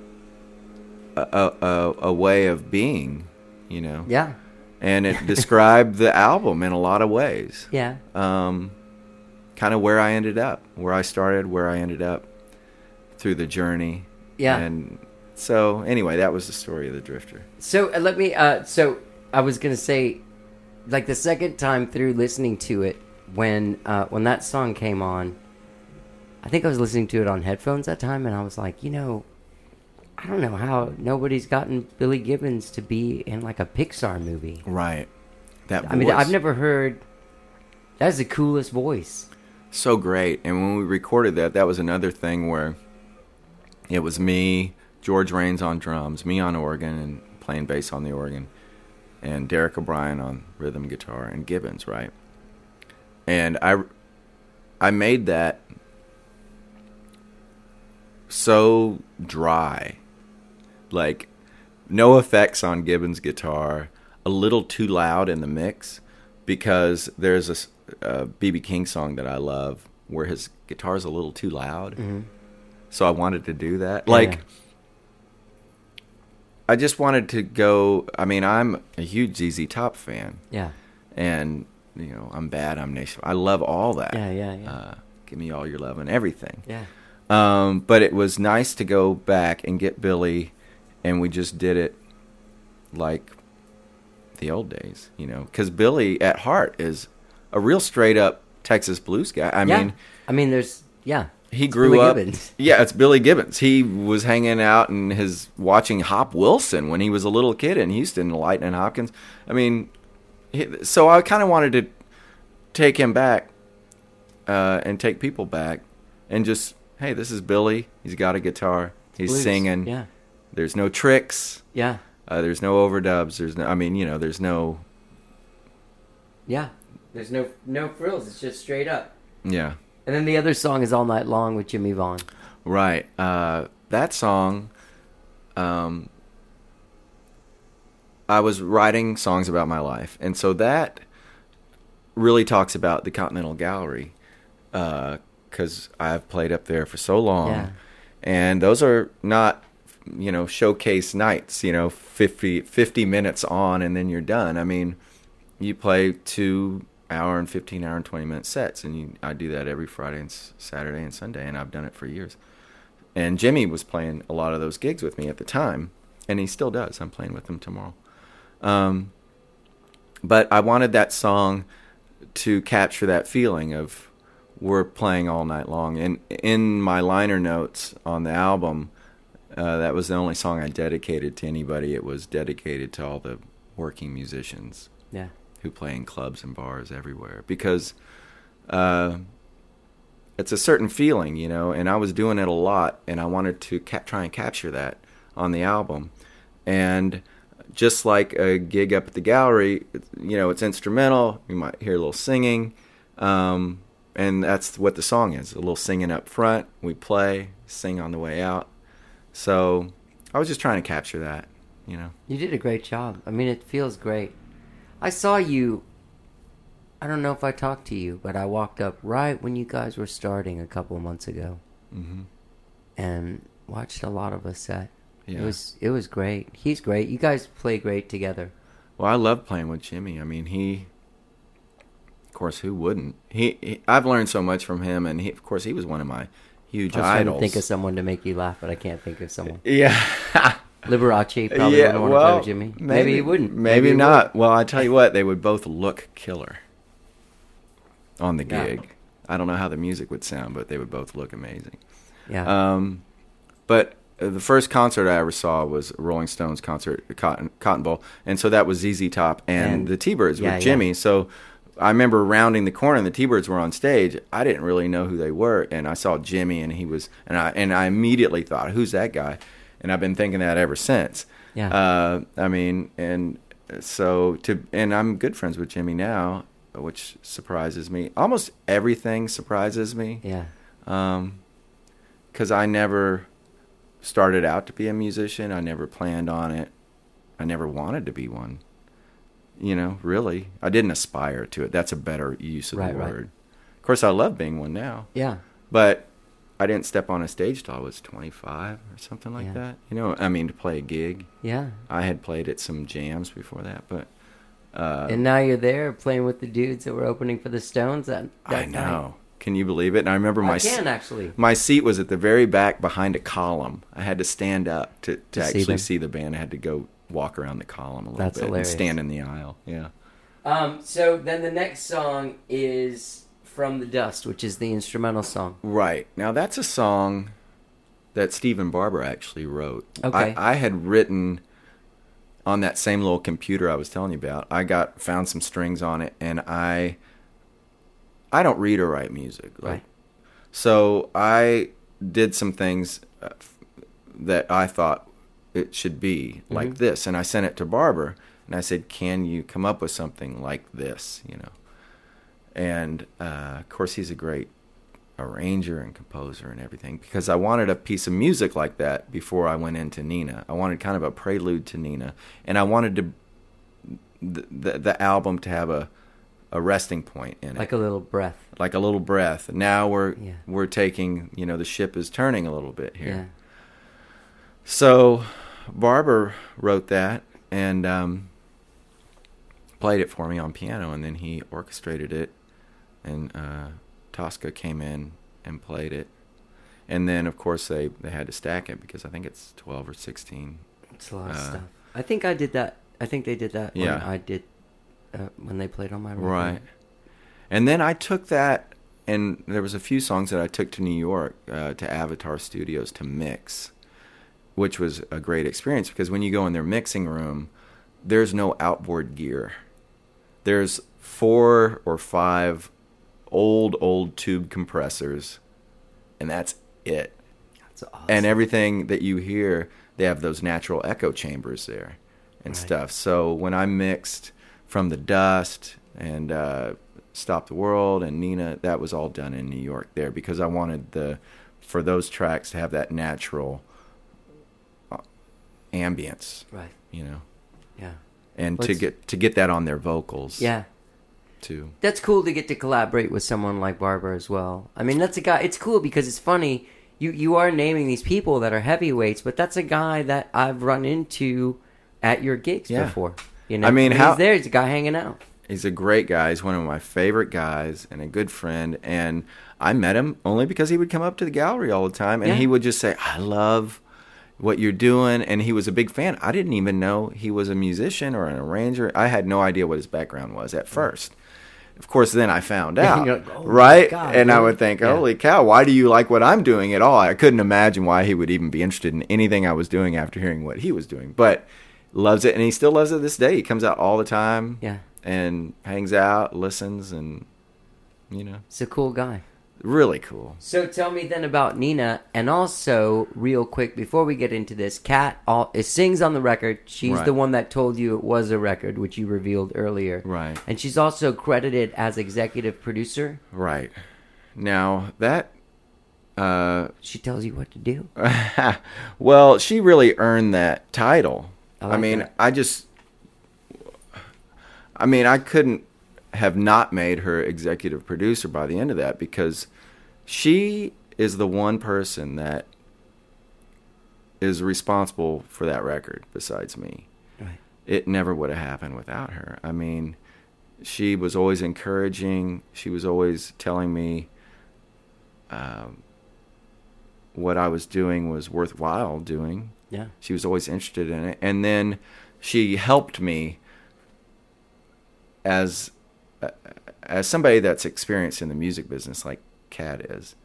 a way of being, Yeah. and it described the album in a lot of ways. Yeah. Kind of where I ended up, where I started, where I ended up through the journey. Yeah. And so, anyway, that was the story of The Drifter. So let me. So I was gonna say, like the second time through listening to it, when that song came on, I think I was listening to it on headphones that time, and I was like, I don't know how nobody's gotten Billy Gibbons to be in like a Pixar movie. Right. That voice. I mean, I've never heard. That's the coolest voice. So great. And when we recorded that was another thing where it was me, George Rains on drums, me on organ and playing bass on the organ, and Derek O'Brien on rhythm guitar, and Gibbons, right? And I made that so dry. Like, no effects on Gibbons' guitar. a little too loud in the mix, because there's a B.B. King song that I love where his guitar's a little too loud. Mm-hmm. So I wanted to do that. Like, I just wanted to go. I mean, I'm a huge ZZ Top fan. Yeah. And, you know, I'm Bad, I'm Nation. I love all that. Yeah. Give Me All Your Love and everything. Yeah. But it was nice to go back and get Billy, and we just did it like the old days, you know, because Billy at heart is a real straight up Texas blues guy. I mean, there's he grew Billy up. Gibbons. Yeah, it's Billy Gibbons. He was hanging out and watching Hop Wilson when he was a little kid in Houston, Lightning Hopkins. I mean, so I kind of wanted to take him back and take people back and just, hey, this is Billy. He's got a guitar. He's blues. singing. Yeah. There's no tricks. Yeah. There's no overdubs. There's no. I mean, you know, there's no. Yeah. There's no frills. It's just straight up. Yeah. And then the other song is All Night Long with Jimmy Vaughn. Right. That song. I was writing songs about my life, and so that really talks about the Continental Gallery, because I've played up there for so long, Yeah. and those are not, you know, showcase nights, you know, 50 minutes on and then you're done. I mean, you play 2 hour and 15 hour and 20-minute sets, and I do that every Friday and Saturday and Sunday, and I've done it for years. And Jimmy was playing a lot of those gigs with me at the time, and he still does. I'm playing with him tomorrow. But I wanted that song to capture that feeling of we're playing all night long. And in my liner notes on the album, that was the only song I dedicated to anybody. It was dedicated to all the working musicians who play in clubs and bars everywhere. Because it's a certain feeling, you know, and I was doing it a lot, and I wanted to try and capture that on the album. And just like a gig up at the gallery, you know, it's instrumental. You might hear a little singing, and that's what the song is, a little singing up front. We play, sing on the way out. So I was just trying to capture that, you know. You did a great job. I mean, it feels great. I saw you, I don't know if I talked to you, but I walked up right when you guys were starting a couple of months ago, and watched a lot of a set. Yeah. It was great. He's great. You guys play great together. Well, I love playing with Jimmy. I mean, of course, who wouldn't? I've learned so much from him, and of course, he was one of my huge I was trying idols. to think of someone to make you laugh, but I can't think of someone. Yeah. Liberace probably wouldn't want to play with Jimmy. Maybe he wouldn't. Maybe he not. would. Well, I tell you what, they would both look killer on the Yeah. gig. I don't know how the music would sound, but they would both look amazing. Yeah. But the first concert I ever saw was a Rolling Stones concert at Cotton Bowl, and so that was ZZ Top and the T-Birds with Jimmy. Yeah. So I remember rounding the corner and the T-Birds were on stage. I didn't really know who they were, and I saw Jimmy, and he was, and I immediately thought, who's that guy? And I've been thinking that ever since. Yeah. I mean, and so and I'm good friends with Jimmy now, which surprises me. Almost everything surprises me. Yeah. 'Cause I never started out to be a musician. I never planned on it. I never wanted to be one. You know, really. I didn't aspire to it. That's a better use of the word. Right. Of course, I love being one now. Yeah. But I didn't step on a stage till I was 25 or something like Yeah. that. You know, I mean, to play a gig. Yeah. I had played at some jams before that, but And now you're there playing with the dudes that were opening for the Stones that I night. know. Can you believe it? And I remember I can actually. my seat was at the very back behind a column. I had to stand up to see actually them. see the band. I had to go walk around the column a little That's bit hilarious. and stand in the aisle. Yeah. So then the next song is From the Dust, which is the instrumental song. Right. Now that's a song that Stephen Barber actually wrote. Okay. I had written on that same little computer I was telling you about. I found some strings on it, and I don't read or write music. Right. So I did some things that I thought it should be like this, and I sent it to Barber, and I said, "Can you come up with something like this?" You know. And of course, he's a great arranger and composer and everything, because I wanted a piece of music like that before I went into Nina. I wanted kind of a prelude to Nina, and I wanted to the album to have a resting point in it, Like a little breath. like a little breath. Now Yeah. we're taking, the ship is turning a little bit here. Yeah. So Barber wrote that and played it for me on piano, and then he orchestrated it, and Tosca came in and played it. And then, of course, they had to stack it because I think it's 12 or 16. It's a lot of stuff. I think I did that. I think they did that when Yeah. I did, when they played on my record. Right. And then I took that, and there was a few songs that I took to New York to Avatar Studios to mix, which was a great experience because when you go in their mixing room, there's no outboard gear. There's 4 or 5 old tube compressors, and that's it. That's awesome. And everything that you hear, they have those natural echo chambers there and Right. stuff. So when I mixed From the Dust and Stop the World and Nina, that was all done in New York there because I wanted for those tracks to have that natural ambience, Right. Yeah. and Well, to get that on their vocals, Yeah. too. That's cool to get to collaborate with someone like Barber as well. I mean, that's a guy. It's cool because it's funny. You are naming these people that are heavyweights, but that's a guy that I've run into at your gigs Yeah. before. I mean, he's there. He's a guy hanging out. He's a great guy. He's one of my favorite guys and a good friend. And I met him only because he would come up to the gallery all the time, and Yeah. he would just say, "I love what you're doing." And he was a big fan. I didn't even know he was a musician or an arranger. I had no idea what his background was at first. Of course, then I found out, You're like, "Oh my right? God, and I really?" would think, Yeah. "Holy cow! Why do you like what I'm doing at all?" I couldn't imagine why he would even be interested in anything I was doing after hearing what he was doing. But loves it, and he still loves it this day. He comes out all the time, Yeah. and hangs out, listens, and He's a cool guy. really cool. So tell me then about Nina, and also real quick before we get into this, Kat sings on the record. She's Right. the one that told you it was a record, which you revealed earlier. Right. And she's also credited as executive producer. Right. Now that She tells you what to do. well, she really earned that title. I like mean, that. I couldn't have not made her executive producer by the end of that because she is the one person that is responsible for that record besides me. Right. It never would have happened without her. I mean, she was always encouraging. She was always telling me what I was doing was worthwhile doing. Yeah. She was always interested in it. And then she helped me as somebody that's experienced in the music business like Kat is.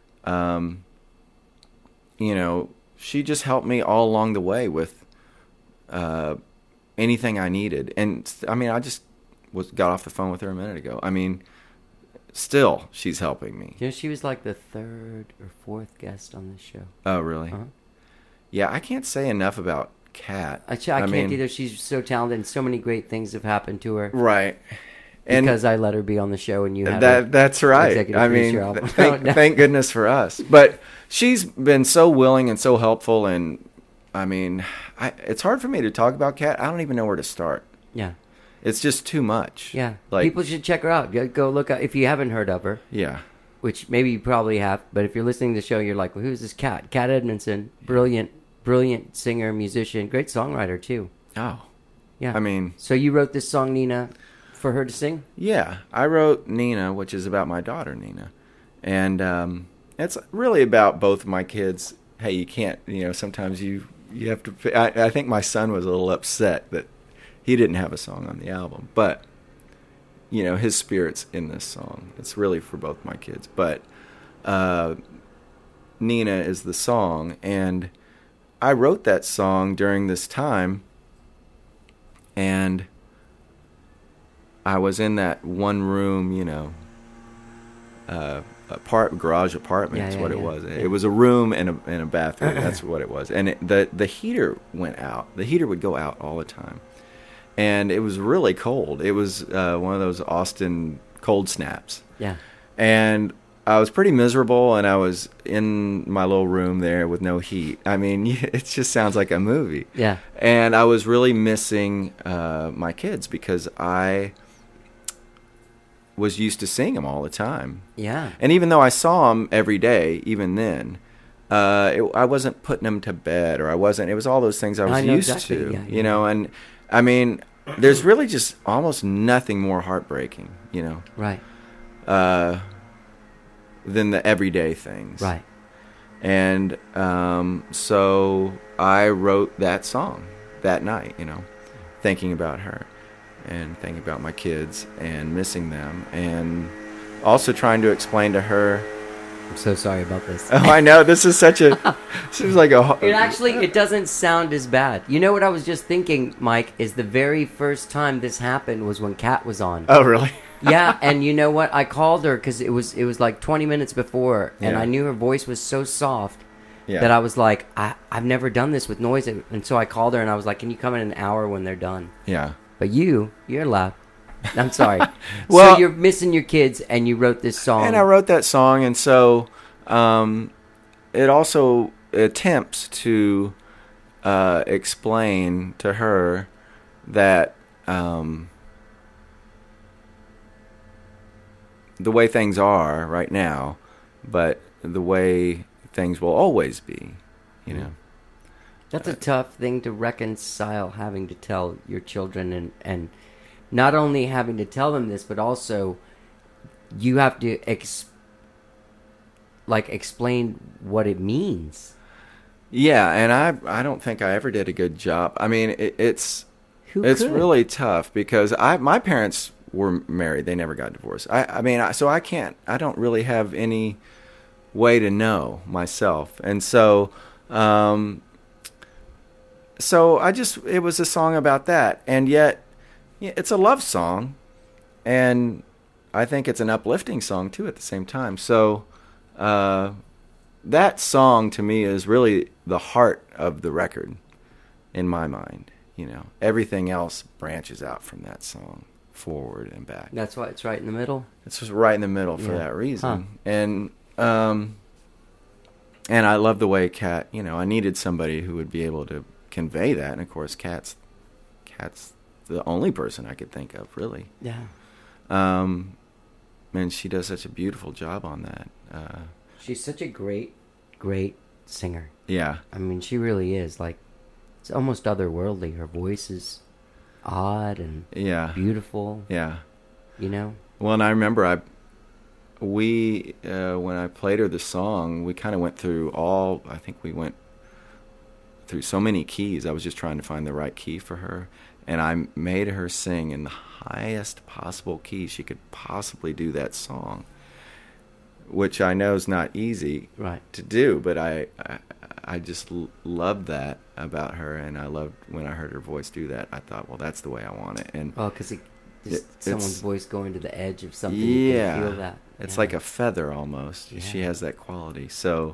She just helped me all along the way with anything I needed. And I mean, I just got off the phone with her a minute ago. I mean, still, she's helping me. She was like the 3rd or 4th guest on this show. Oh, really? Uh-huh. Yeah, I can't say enough about Kat. I can't mean, either. She's so talented, and so many great things have happened to her. Right. And Because I let her be on the show, and you have that's right. executive I mean, producer album. thank goodness for us. But she's been so willing and so helpful, and I mean, it's hard for me to talk about Kat. I don't even know where to start. Yeah. It's just too much. Yeah. Like, People should check her out. Go look up if you haven't heard of her, yeah. which maybe you probably have. But if you're listening to the show, you're like, well, who's this Kat? Kat Edmondson, brilliant singer, musician, great songwriter too. Oh, Yeah. I mean, so you wrote this song, Nina, for her to sing? yeah. I wrote Nina, which is about my daughter Nina, and it's really about both of my kids. Hey, you can't. Sometimes you have to. I think my son was a little upset that he didn't have a song on the album, but his spirit's in this song. It's really for both my kids, but Nina is the song, and I wrote that song during this time, and I was in that one room, garage apartment is what it was. Yeah. It was a room and a bathroom. That's what it was. And the heater went out. The heater would go out all the time. And it was really cold. It was one of those Austin cold snaps. Yeah. And I was pretty miserable, and I was in my little room there with no heat. I mean, it just sounds like a movie. Yeah. And I was really missing my kids because I was used to seeing them all the time. Yeah. And even though I saw them every day, even then, I wasn't putting them to bed, or I wasn't. It was all those things I was know used exactly, to, yeah, you know. And I mean, there's really just almost nothing more heartbreaking, you know, Right. than the everyday things. Right. And so I wrote that song that night, you know, thinking about her and thinking about my kids and missing them, and also trying to explain to her. I'm so sorry about this. Oh, I know, this is such a. This is like a. It doesn't sound as bad. You know what I was just thinking, Mike, is the very first time this happened was when Kat was on. Oh, really? Yeah, and you know what? I called her because it was like 20 minutes before, and Yeah. I knew her voice was so soft Yeah. that I was like, I've never done this with noise, and so I called her and I was like, can you come in an hour when they're done? Yeah. But you're loud. I'm sorry. Well- so you're missing your kids, and you wrote this song. And I wrote that song, and so it also attempts to explain to her that the way things are right now, but the way things will always be, you know. That's a tough thing to reconcile, having to tell your children, and not only having to tell them this, but also you have to explain what it means. Yeah, and I don't think I ever did a good job. I mean, it's Who it's could? really tough because my parents were married; they never got divorced. I don't really have any way to know myself, and so it was a song about that, and yet it's a love song, and I think it's an uplifting song too at the same time. So that song to me is really the heart of the record in my mind. You know, everything else branches out from that song forward and back. That's why it's right in the middle. It's just right in the middle for Yeah. that reason. Huh. And I love the way Kat, you know, I needed somebody who would be able to convey that, and of course Kat's the only person I could think of, really. Yeah. And she does such a beautiful job on that. She's such a great, great singer. Yeah. I mean, she really is. Like, it's almost otherworldly. Her voice is odd and Yeah. beautiful, Yeah. you know? Well, and I remember when I played her the song, we kind of went through I think we went through so many keys. I was just trying to find the right key for her, and I made her sing in the highest possible key she could possibly do that song, which I know is not easy Right. to do, but I just loved that about her, and I loved when I heard her voice do that. I thought, well, that's the way I want it. And Well, because someone's it's- voice going to the edge of something, you can feel that. it's Yeah. like a feather almost. Yeah. She has that quality. So,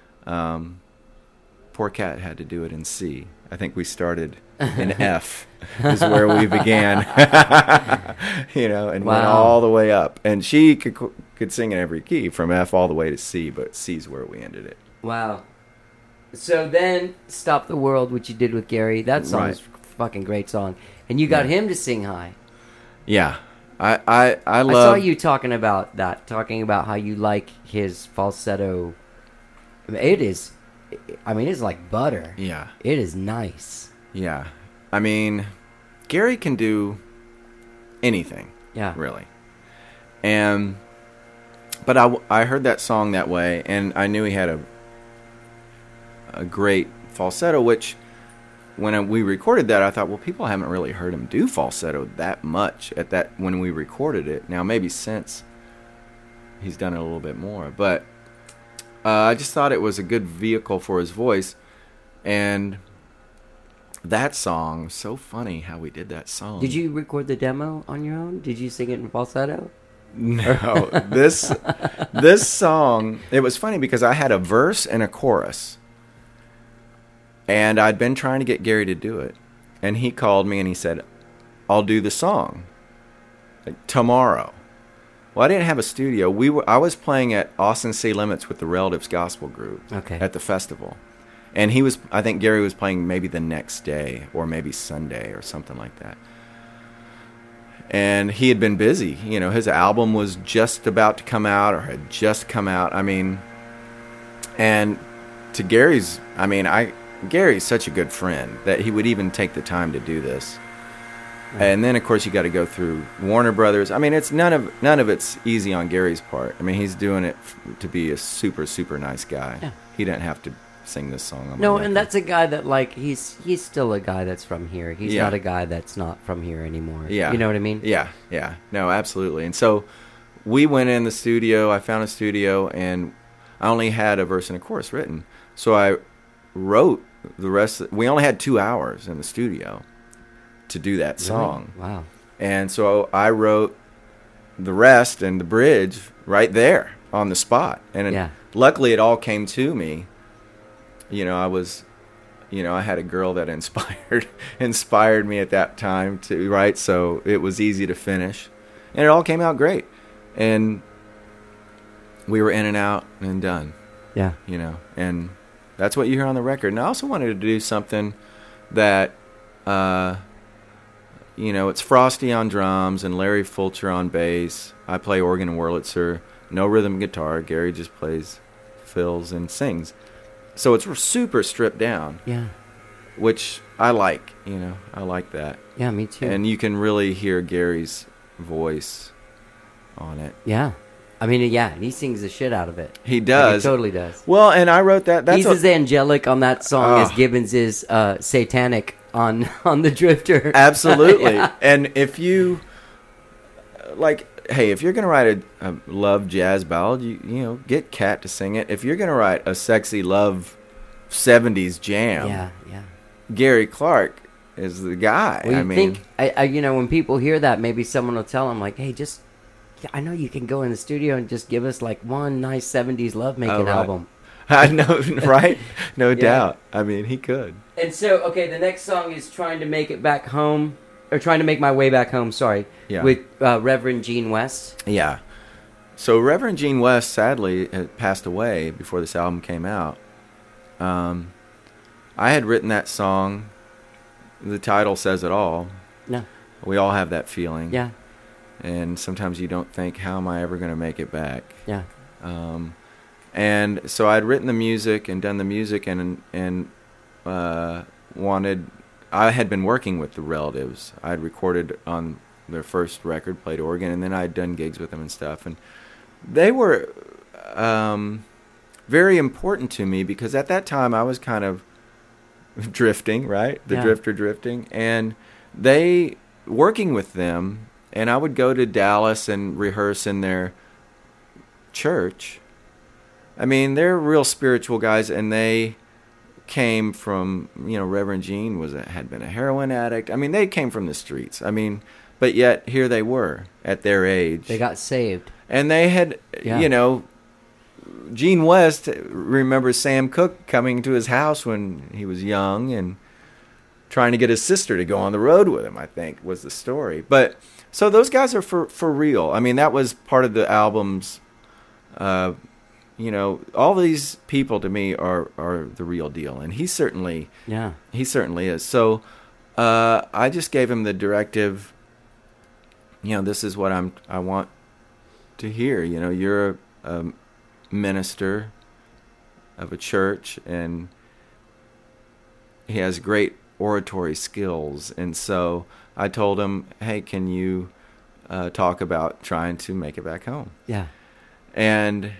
poor Kat had to do it in C. I think we started in F is where we began, you know, and went Wow. all the way up. And she could sing in every key from F all the way to C, but C's where we ended it. Wow. So then, Stop the World, which you did with Gary. That song Right. is a fucking great song. And you got Yeah. him to sing high. Yeah, I I love. saw you talking about how you like his falsetto. It's like butter. Yeah. It is nice. Yeah. I mean, Gary can do anything. Yeah. Really. But I heard that song that way, and I knew he had a great falsetto, which when we recorded that, I thought, well, people haven't really heard him do falsetto that much when we recorded it. Now, maybe since he's done it a little bit more, but I just thought it was a good vehicle for his voice, and that song, so funny how we did that song. Did you record the demo on your own? Did you sing it in falsetto? No, this song, it was funny because I had a verse and a chorus, and I'd been trying to get Gary to do it, and he called me and he said, I'll do the song, like, tomorrow. Well, I didn't have a studio. I was playing at Austin City Limits with the Relatives Gospel Group Okay. at the festival. And I think Gary was playing maybe the next day or maybe Sunday or something like that. And he had been busy. You know, his album was just about to come out or had just come out. I mean, and to Gary's, Gary's such a good friend that he would even take the time to do this. And then, of course, you got to go through Warner Brothers. I mean, it's none of it's easy on Gary's part. I mean, he's doing it to be a super, super nice guy. Yeah. He didn't have to sing this song on my No, record. and that's a guy that, like, he's still a guy that's from here. He's Yeah. not a guy that's not from here anymore. Yeah. You know what I mean? Yeah. No, absolutely. And so we went in the studio. I found a studio, and I only had a verse and a chorus written. So I wrote the rest. We only had 2 hours in the studio to do that song. Really? Wow. And so I wrote the rest and the bridge right there on the spot. And Yeah. luckily it all came to me. You know, I had a girl that inspired me at that time to write, so it was easy to finish. And it all came out great. And we were in and out and done, Yeah. you know. And that's what you hear on the record. And I also wanted to do something that it's Frosty on drums and Larry Fulcher on bass. I play organ and Wurlitzer. No rhythm guitar. Gary just plays fills and sings. So it's super stripped down, Yeah. which I like. I like that. Yeah, me too. And you can really hear Gary's voice on it. yeah. I mean, yeah, he sings the shit out of it. He Like, does. he totally does. Well, and I wrote that. That's He's as angelic on that song as Oh. Gibbons is satanic on the Drifter. Absolutely. Yeah. And if you if you're gonna write a love jazz ballad, you get Cat to sing it. If you're gonna write a sexy love 70s jam, Yeah. Gary Clark is the guy. Well, you I mean, think, when people hear that, maybe someone will tell them, like, hey, I know you can go in the studio and just give us, like, one nice 70s lovemaking Oh, right. album. I know, right? No Yeah. doubt. I mean, he could. And so, okay, the next song is Trying to Make It Back Home, or Trying to Make My Way Back Home, sorry, Yeah. with Reverend Gene West. Yeah. So Reverend Gene West sadly had passed away before this album came out. I had written that song. The title says it all. No. We all have that feeling. Yeah. And sometimes you don't think, how am I ever going to make it back? Yeah. And so I'd written the music and done the music and I had been working with the Relatives. I had recorded on their first record, played organ, and then I had done gigs with them and stuff. And they were very important to me because at that time I was kind of drifting, right? The Yeah. drifter drifting. And working with them, and I would go to Dallas and rehearse in their church. I mean, they're real spiritual guys, and they came from, Reverend Gene had been a heroin addict. I mean, they came from the streets. I mean, but yet here they were at their age. They got saved. And they had, Yeah. Gene West remembers Sam Cooke coming to his house when he was young and trying to get his sister to go on the road with him, I think, was the story. But, so those guys are for real. I mean, that was part of the album's, all these people to me are the real deal. And he certainly is. So I just gave him the directive, this is what I want to hear. You're a minister of a church, and he has great oratory skills. And so I told him, hey, can you talk about trying to make it back home? Yeah. And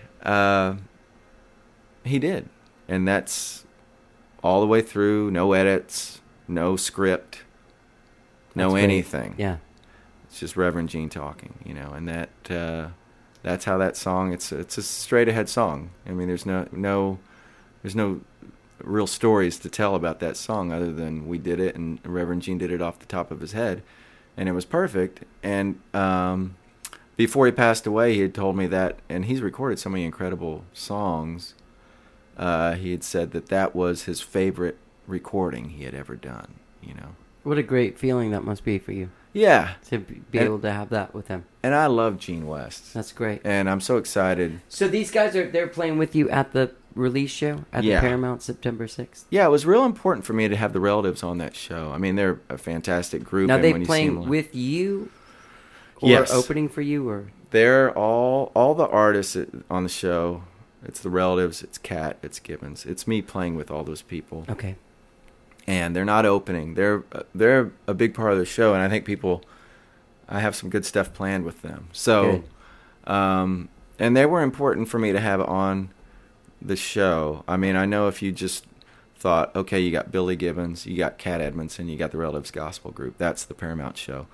he did. And that's all the way through. No edits, no script, no That's great. anything. Yeah. It's just Reverend Gene talking, and that's how that song. It's a straight ahead song. I mean, there's no real stories to tell about that song other than we did it and Reverend Gene did it off the top of his head, and it was perfect. And before he passed away, he had told me that, and he's recorded so many incredible songs. He had said that was his favorite recording he had ever done. What a great feeling that must be for you. Yeah. to be And- able to have that with him. And I love Gene West. That's great. And I'm so excited. So these guys they're playing with you at the release show at Yeah. the Paramount September 6th. Yeah, it was real important for me to have the Relatives on that show. I mean, they're a fantastic group. Now and they when you see them playing live- with you, or Yes. opening for you, or They're all the artists on the show. It's the Relatives, it's Cat, it's Gibbons. It's me playing with all those people. okay. And they're not opening. They're a big part of the show, and I think I have some good stuff planned with them. So, and they were important for me to have on the show. I mean, I know if you just thought, okay, you got Billy Gibbons, you got Cat Edmondson, you got the Relatives Gospel Group. That's the Paramount show.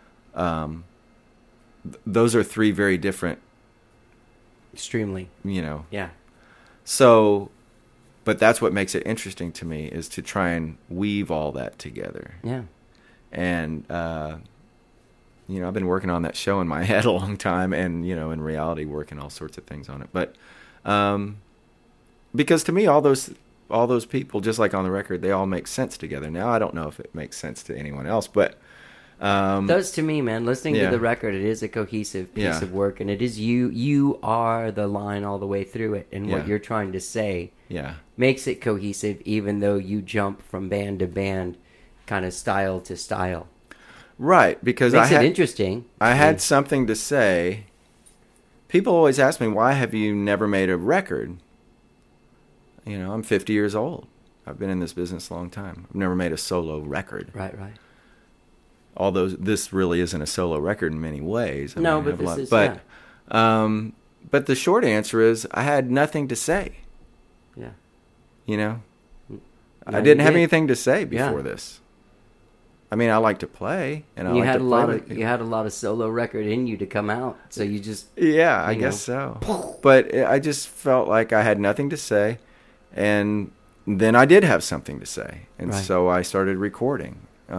Those are three very different, Extremely. Yeah. So, but that's what makes it interesting to me, is to try and weave all that together. Yeah. And, I've been working on that show in my head a long time, and, in reality, working all sorts of things on it. But, because to me, all those people, just like on the record, they all make sense together. Now, I don't know if it makes sense to anyone else, but, It does to me, man. Listening yeah. to the record, it is a cohesive piece Yeah. of work, and it is you are the line all the way through it, and what Yeah. you're trying to say yeah. makes it cohesive, even though you jump from band to band, kind of style to style. Right, because Makes I it had interesting. I had something to say. People always ask me, why have you never made a record? I'm 50 years old. I've been in this business a long time. I've never made a solo record. Right. Although this really isn't a solo record in many ways. I No, mean, I but have a this lot- is, but the short answer is I had nothing to say. Yeah. I Yeah, didn't you have did. anything to say Yeah. before this. I mean, I like to play, and I You like had to a play lot with of you had a lot of solo record in you to come out, so you just Yeah, I you guess so. But I just felt like I had nothing to say, and then I did have something to say, and Right. so I started recording.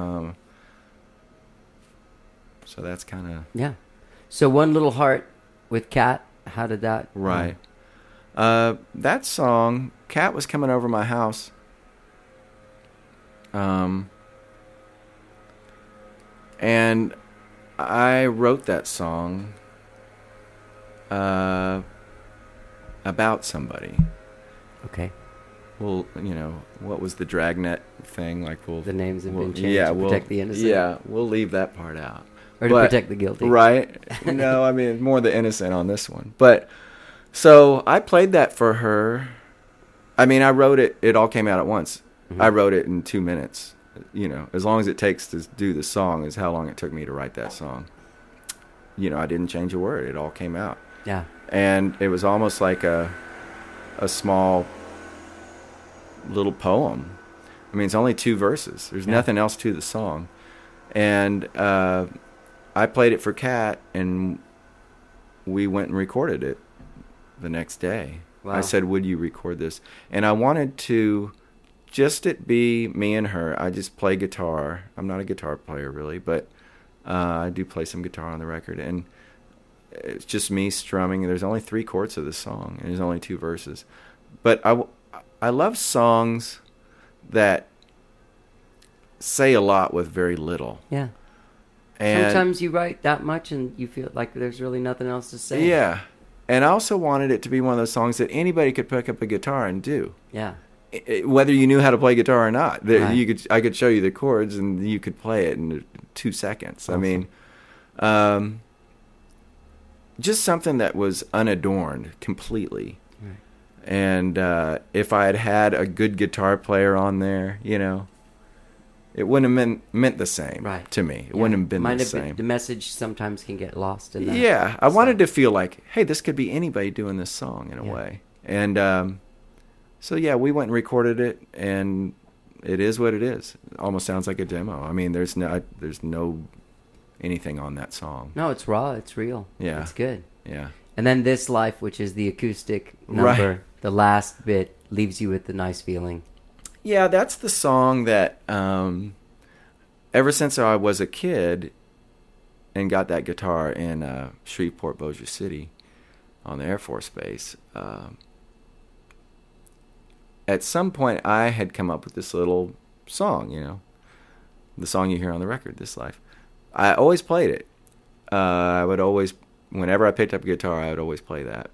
So that's kind of yeah. So One Little Heart with Cat, how did that? right. That song, Kat was coming over my house. And I wrote that song about somebody. Okay. Well, what was the Dragnet thing? Like, The names have been changed to protect the innocent. Yeah, we'll leave that part out. Or to But- protect the guilty. Right? No, I mean, more the innocent on this one. But, so I played that for her. I mean, I wrote it. It all came out at once. Mm-hmm. I wrote it in 2 minutes. As long as it takes to do the song is how long it took me to write that song. I didn't change a word. It all came out. Yeah. And it was almost like a small little poem. I mean, it's only 2 verses. There's nothing else to the song. And I played it for Kat, and we went and recorded it the next day. Wow. I said, would you record this? And I wanted to just it be me and her. I just play guitar. I'm not a guitar player, really, but I do play some guitar on the record. And it's just me strumming. There's only 3 chords of this song, and there's only 2 verses. But I love songs that say a lot with very little. Yeah. And Sometimes you write that much and you feel like there's really nothing else to say. yeah. And I also wanted it to be one of those songs that anybody could pick up a guitar and do. Yeah. Whether you knew how to play guitar or not. Right. I could show you the chords and you could play it in 2 seconds. Awesome. I mean, just something that was unadorned completely. Right. And if I had had a good guitar player on there, it wouldn't have meant the same Right. to me. It wouldn't have been Might the have been- same. the message sometimes can get lost in that. Yeah, I wanted to feel like, hey, this could be anybody doing this song in a Yeah. way. And so, yeah, we went and recorded it, and it is what it is. It almost sounds like a demo. I mean, there's no anything on that song. No, it's raw. It's real. Yeah. It's good. Yeah. And then This Life, which is the acoustic number, Right. the last bit leaves you with the nice feeling. Yeah, that's the song that ever since I was a kid and got that guitar in Shreveport, Bossier City on the Air Force Base, at some point I had come up with this little song, the song you hear on the record, This Life. I always played it. I would always, whenever I picked up a guitar, I would always play that.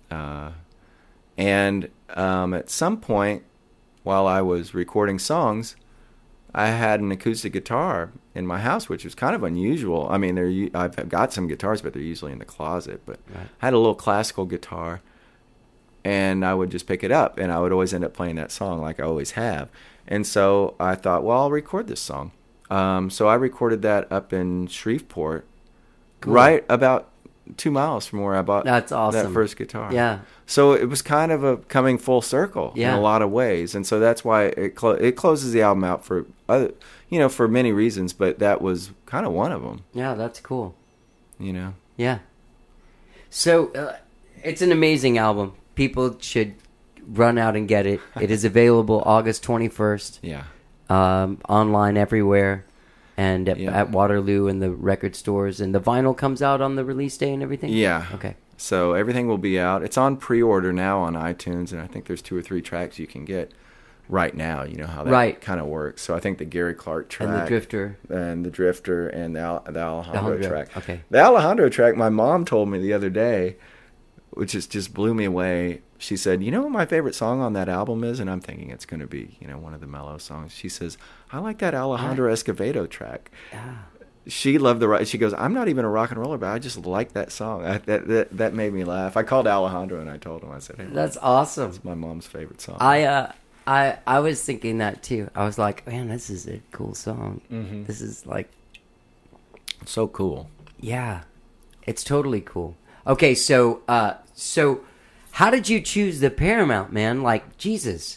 And at some point, while I was recording songs, I had an acoustic guitar in my house, which was kind of unusual. I mean, I've got some guitars, but they're usually in the closet. But Right. I had a little classical guitar, and I would just pick it up, and I would always end up playing that song like I always have. And so I thought, well, I'll record this song. So I recorded that up in Shreveport, Cool. right about 2 miles from where I bought That's awesome. that first guitar. Yeah. So it was kind of a coming full circle in Yeah. a lot of ways, and so that's why it closes the album out for other, for many reasons, but that was kind of one of them. Yeah, that's cool. Yeah. So it's an amazing album. People should run out and get it. It is available August 21st. Yeah. Online everywhere, and Yeah. at Waterloo and the record stores. And the vinyl comes out on the release day and everything? Yeah. Okay. So everything will be out. It's on pre-order now on iTunes, and I think there's 2 or 3 tracks you can get right now. You know how that Right. kind of works. So I think the Gary Clark track And the Drifter. and the Alejandro Alejandro, track. okay. The Alejandro track, my mom told me the other day, which just blew me away. She said, "You know what my favorite song on that album is?" And I'm thinking it's going to be, one of the mellow songs. She says, "I like that Alejandro Escovedo track." Yeah. She loved she goes, "I'm not even a rock and roller, but I just like that song." That made me laugh. I called Alejandro and I told him, I said, "Hey, That's awesome. it's my mom's favorite song." I was thinking that too. I was like, man, this is a cool song. Mm-hmm. This is like, So cool. yeah, it's totally cool. Okay, so how did you choose the Paramount, man? Like, Jesus.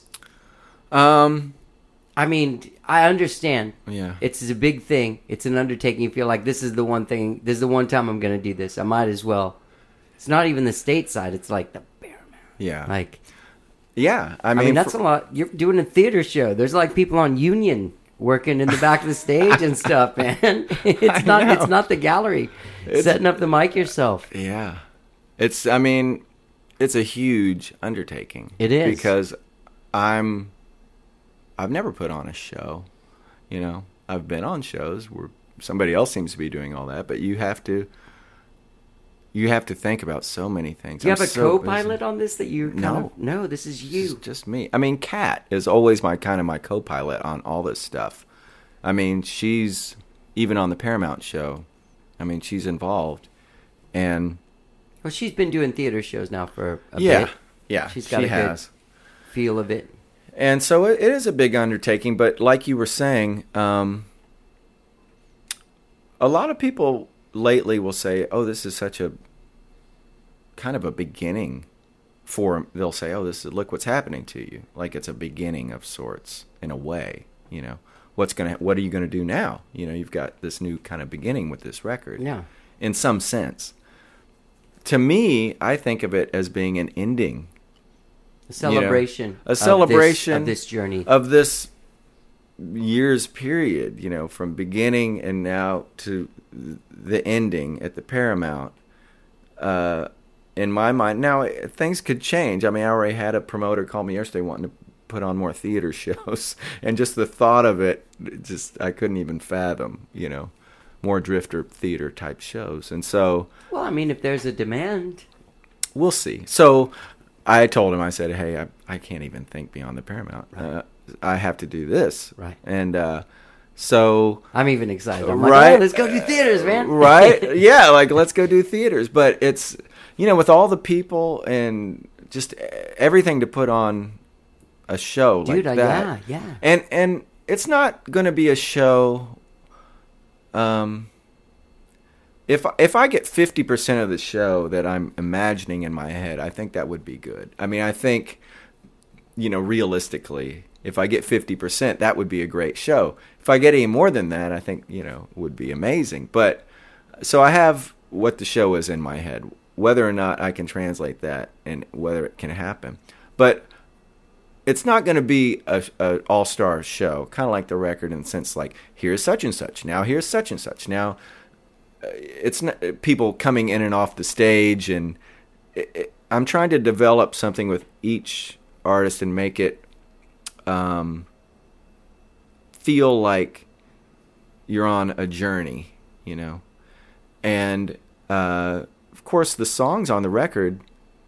I mean, I understand. Yeah. It's a big thing. It's an undertaking. You feel like this is the one thing. This is the one time I'm going to do this. I might as well. It's not even the stateside. It's like the Paramount. Yeah. Like, Yeah. I mean that's a lot. You're doing a theater show. There's like people on Union working in the back of the stage and stuff, man. It's know. not the gallery. Setting up the mic yourself. Yeah. It's a huge undertaking. It is. Because I've never put on a show, I've been on shows where somebody else seems to be doing all that, but you have to think about so many things. Do you have I'm a so co-pilot busy. on this that you No, this is you. It's just me. I mean, Kat is always my co-pilot on all this stuff. I mean, she's even on the Paramount show. I mean, she's involved, and Well, she's been doing theater shows now for a yeah, bit. yeah, She's got she a has. good feel of it. And so it is a big undertaking, but like you were saying, a lot of people lately will say, "Oh, this is such a kind of a beginning for." They'll say, "Oh, look what's happening to you." Like it's a beginning of sorts in a way, What are you gonna do now? You've got this new kind of beginning with this record. Yeah. In some sense. To me, I think of it as being an ending. A celebration. A celebration of this journey. of this year's period, from beginning and now to the ending at the Paramount. In my mind, now things could change. I mean, I already had a promoter call me yesterday wanting to put on more theater shows, and just the thought of it, I couldn't even fathom, more Drifter theater type shows. And so, Well, I mean, if there's a demand. we'll see. So I told him, I said, "Hey, I can't even think beyond the Paramount. I have to do this." Right. And so, I'm even excited. I'm like, right, oh, let's go do theaters, man. right? Yeah, like let's go do theaters. But it's with all the people and just everything to put on a show Dude, like that. yeah. And it's not going to be a show. If I get 50% of the show that I'm imagining in my head, I think that would be good. I mean, I think, realistically, if I get 50%, that would be a great show. If I get any more than that, I think, would be amazing. But so I have what the show is in my head, whether or not I can translate that and whether it can happen. But it's not going to be a all-star show, kind of like the record in the sense like, here's such and such, now here's such and such. Now, it's not people coming in and off the stage, and I'm trying to develop something with each artist and make it feel like you're on a journey, you know. And of course, the songs on the record,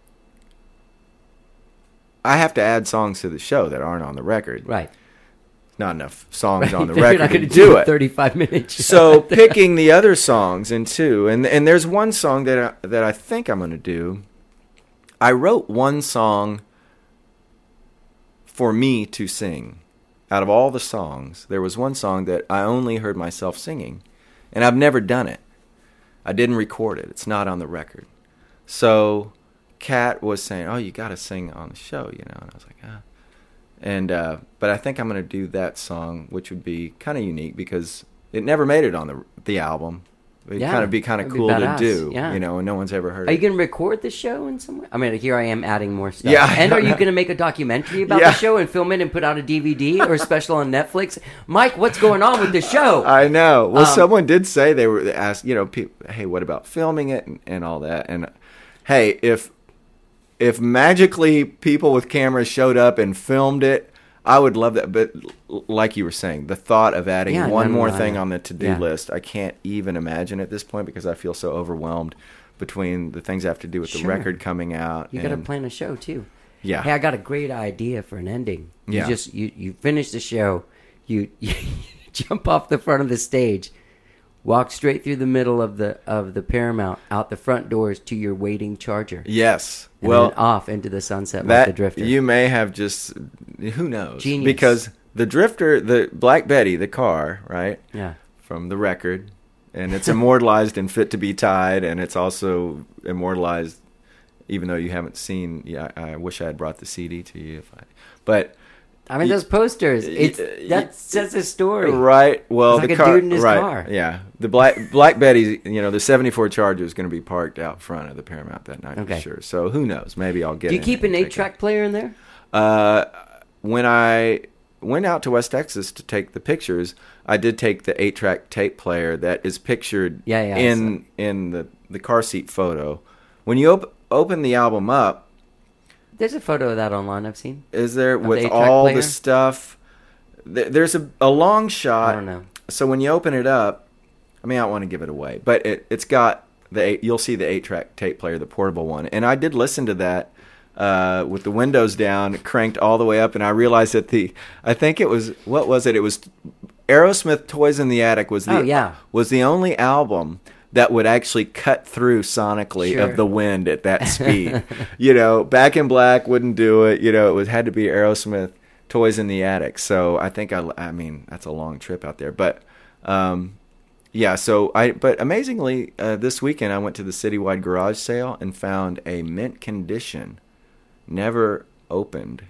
I have to add songs to the show that aren't on the record. Right. Not enough songs on the You're record not to gonna do a it. 35-minute show. So picking the other songs in two, and there's one song that I think I'm going to do. I wrote one song for me to sing. Out of all the songs, there was one song that I only heard myself singing, and I've never done it. I didn't record it. It's not on the record. So Kat was saying, "Oh, you got to sing on the show," you know, and I was like, "Ah." And but I think I'm going to do that song, which would be kind of unique because it never made it on the album. It'd be kind of that'd be cool to badass, do, yeah. you know, and no one's ever heard Are it. you going to record the show in some way? I mean, here I am adding more stuff. Yeah, And are you going to make a documentary about Yeah. the show and film it and put out a DVD or a special on Netflix? Mike, what's going on with the show? I know. Well, someone did say they asked, you know, hey, what about filming it and all that? And hey, if magically people with cameras showed up and filmed it, I would love that. But like you were saying, the thought of adding one more thing on the to-do list, I can't even imagine at this point because I feel so overwhelmed between the things I have to do with the record coming out. You got to plan a show, too. Yeah. Hey, I got a great idea for an ending. Yeah. You finish the show, you jump off the front of the stage, walk straight through the middle of the Paramount, out the front doors to your waiting Charger. Yes. And Well, then off into the sunset that like the Drifter. you may have just, who knows? Genius. Because the Drifter, the Black Betty, the car, right? Yeah. From the record, and it's immortalized in Fit to Be Tied, and it's also immortalized, even though you haven't seen. Yeah, I wish I had brought the CD to you. But I mean, those posters. That says a story. Right. Well, It's like the a car, dude in his right, car. Yeah. The Black Betty, you know, the 74 Charger is going to be parked out front of the Paramount that night for sure. So who knows? Maybe I'll get. Do you in keep and an take 8-track player in there? When I went out to West Texas to take the pictures, I did take the 8-track tape player that is pictured in the car seat photo. When you open the album up, There's a photo of that online I've seen. is there the with 8-track all player? the stuff? There's a long shot. I don't know. So when you open it up, I mean, I don't want to give it away, but it's got you'll see the 8-track tape player, the portable one, and I did listen to that with the windows down, cranked all the way up, and I realized that I think it was, what was it? It was Aerosmith "Toys in the Attic" was the only album that would actually cut through sonically of the wind at that speed. You know, Back in Black wouldn't do it. You know, had to be Aerosmith "Toys in the Attic." So I think I mean that's a long trip out there, but yeah. So but amazingly this weekend I went to the citywide garage sale and found a mint condition, never opened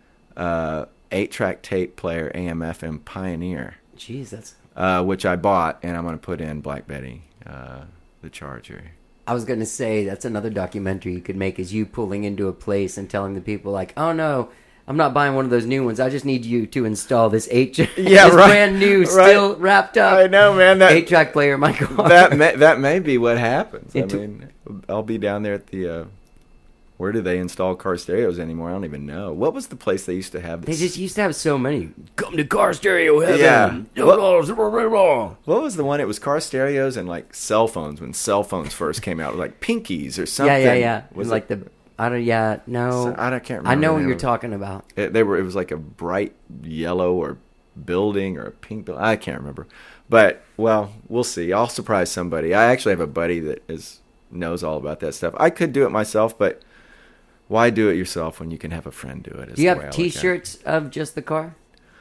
8-track tape player AM/FM Pioneer. Jeez, that's. Which I bought, and I'm going to put in Black Betty, the Charger. I was going to say, that's another documentary you could make, is you pulling into a place and telling the people, like, oh no, I'm not buying one of those new ones. I just need you to install this brand new, still wrapped up. I know, man. That 8-track player in my car. that may be what happens. I mean, I'll be down there at the. Where do they install car stereos anymore? I don't even know. What was the place they used to have? They just used to have so many. Come to car stereo heaven. Yeah. What was the one? It was car stereos and like cell phones when cell phones first came out, like Pinkies or something. Yeah. Was like it, I can't remember. I know what you're talking about. It was like a bright yellow or building or a pink building. I can't remember. But well, we'll see. I'll surprise somebody. I actually have a buddy that knows all about that stuff. I could do it myself, but why do it yourself when you can have a friend do it? Do you have T-shirts of just the car?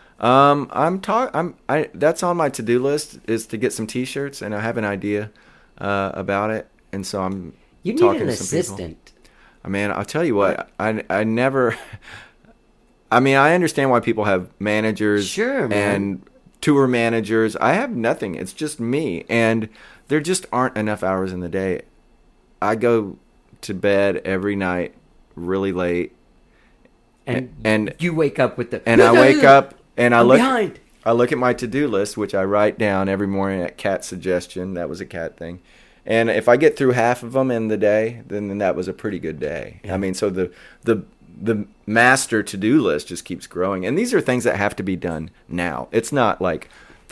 That's on my to-do list, is to get some T-shirts, and I have an idea about it, and so I'm You talking need an to some assistant. people. I mean, I'll tell you what, I never. I mean, I understand why people have managers, Sure, man. and tour managers. I have nothing. It's just me, and there just aren't enough hours in the day. I go to bed every night really late, and you wake up with the. and I wake up and I I'm look behind. I look at my to-do list, which I write down every morning at Kat's suggestion. That was a Kat thing. And if I get through half of them in the day, then that was a pretty good day. Yeah. I mean, so the master to-do list just keeps growing. And these are things that have to be done now. It's not like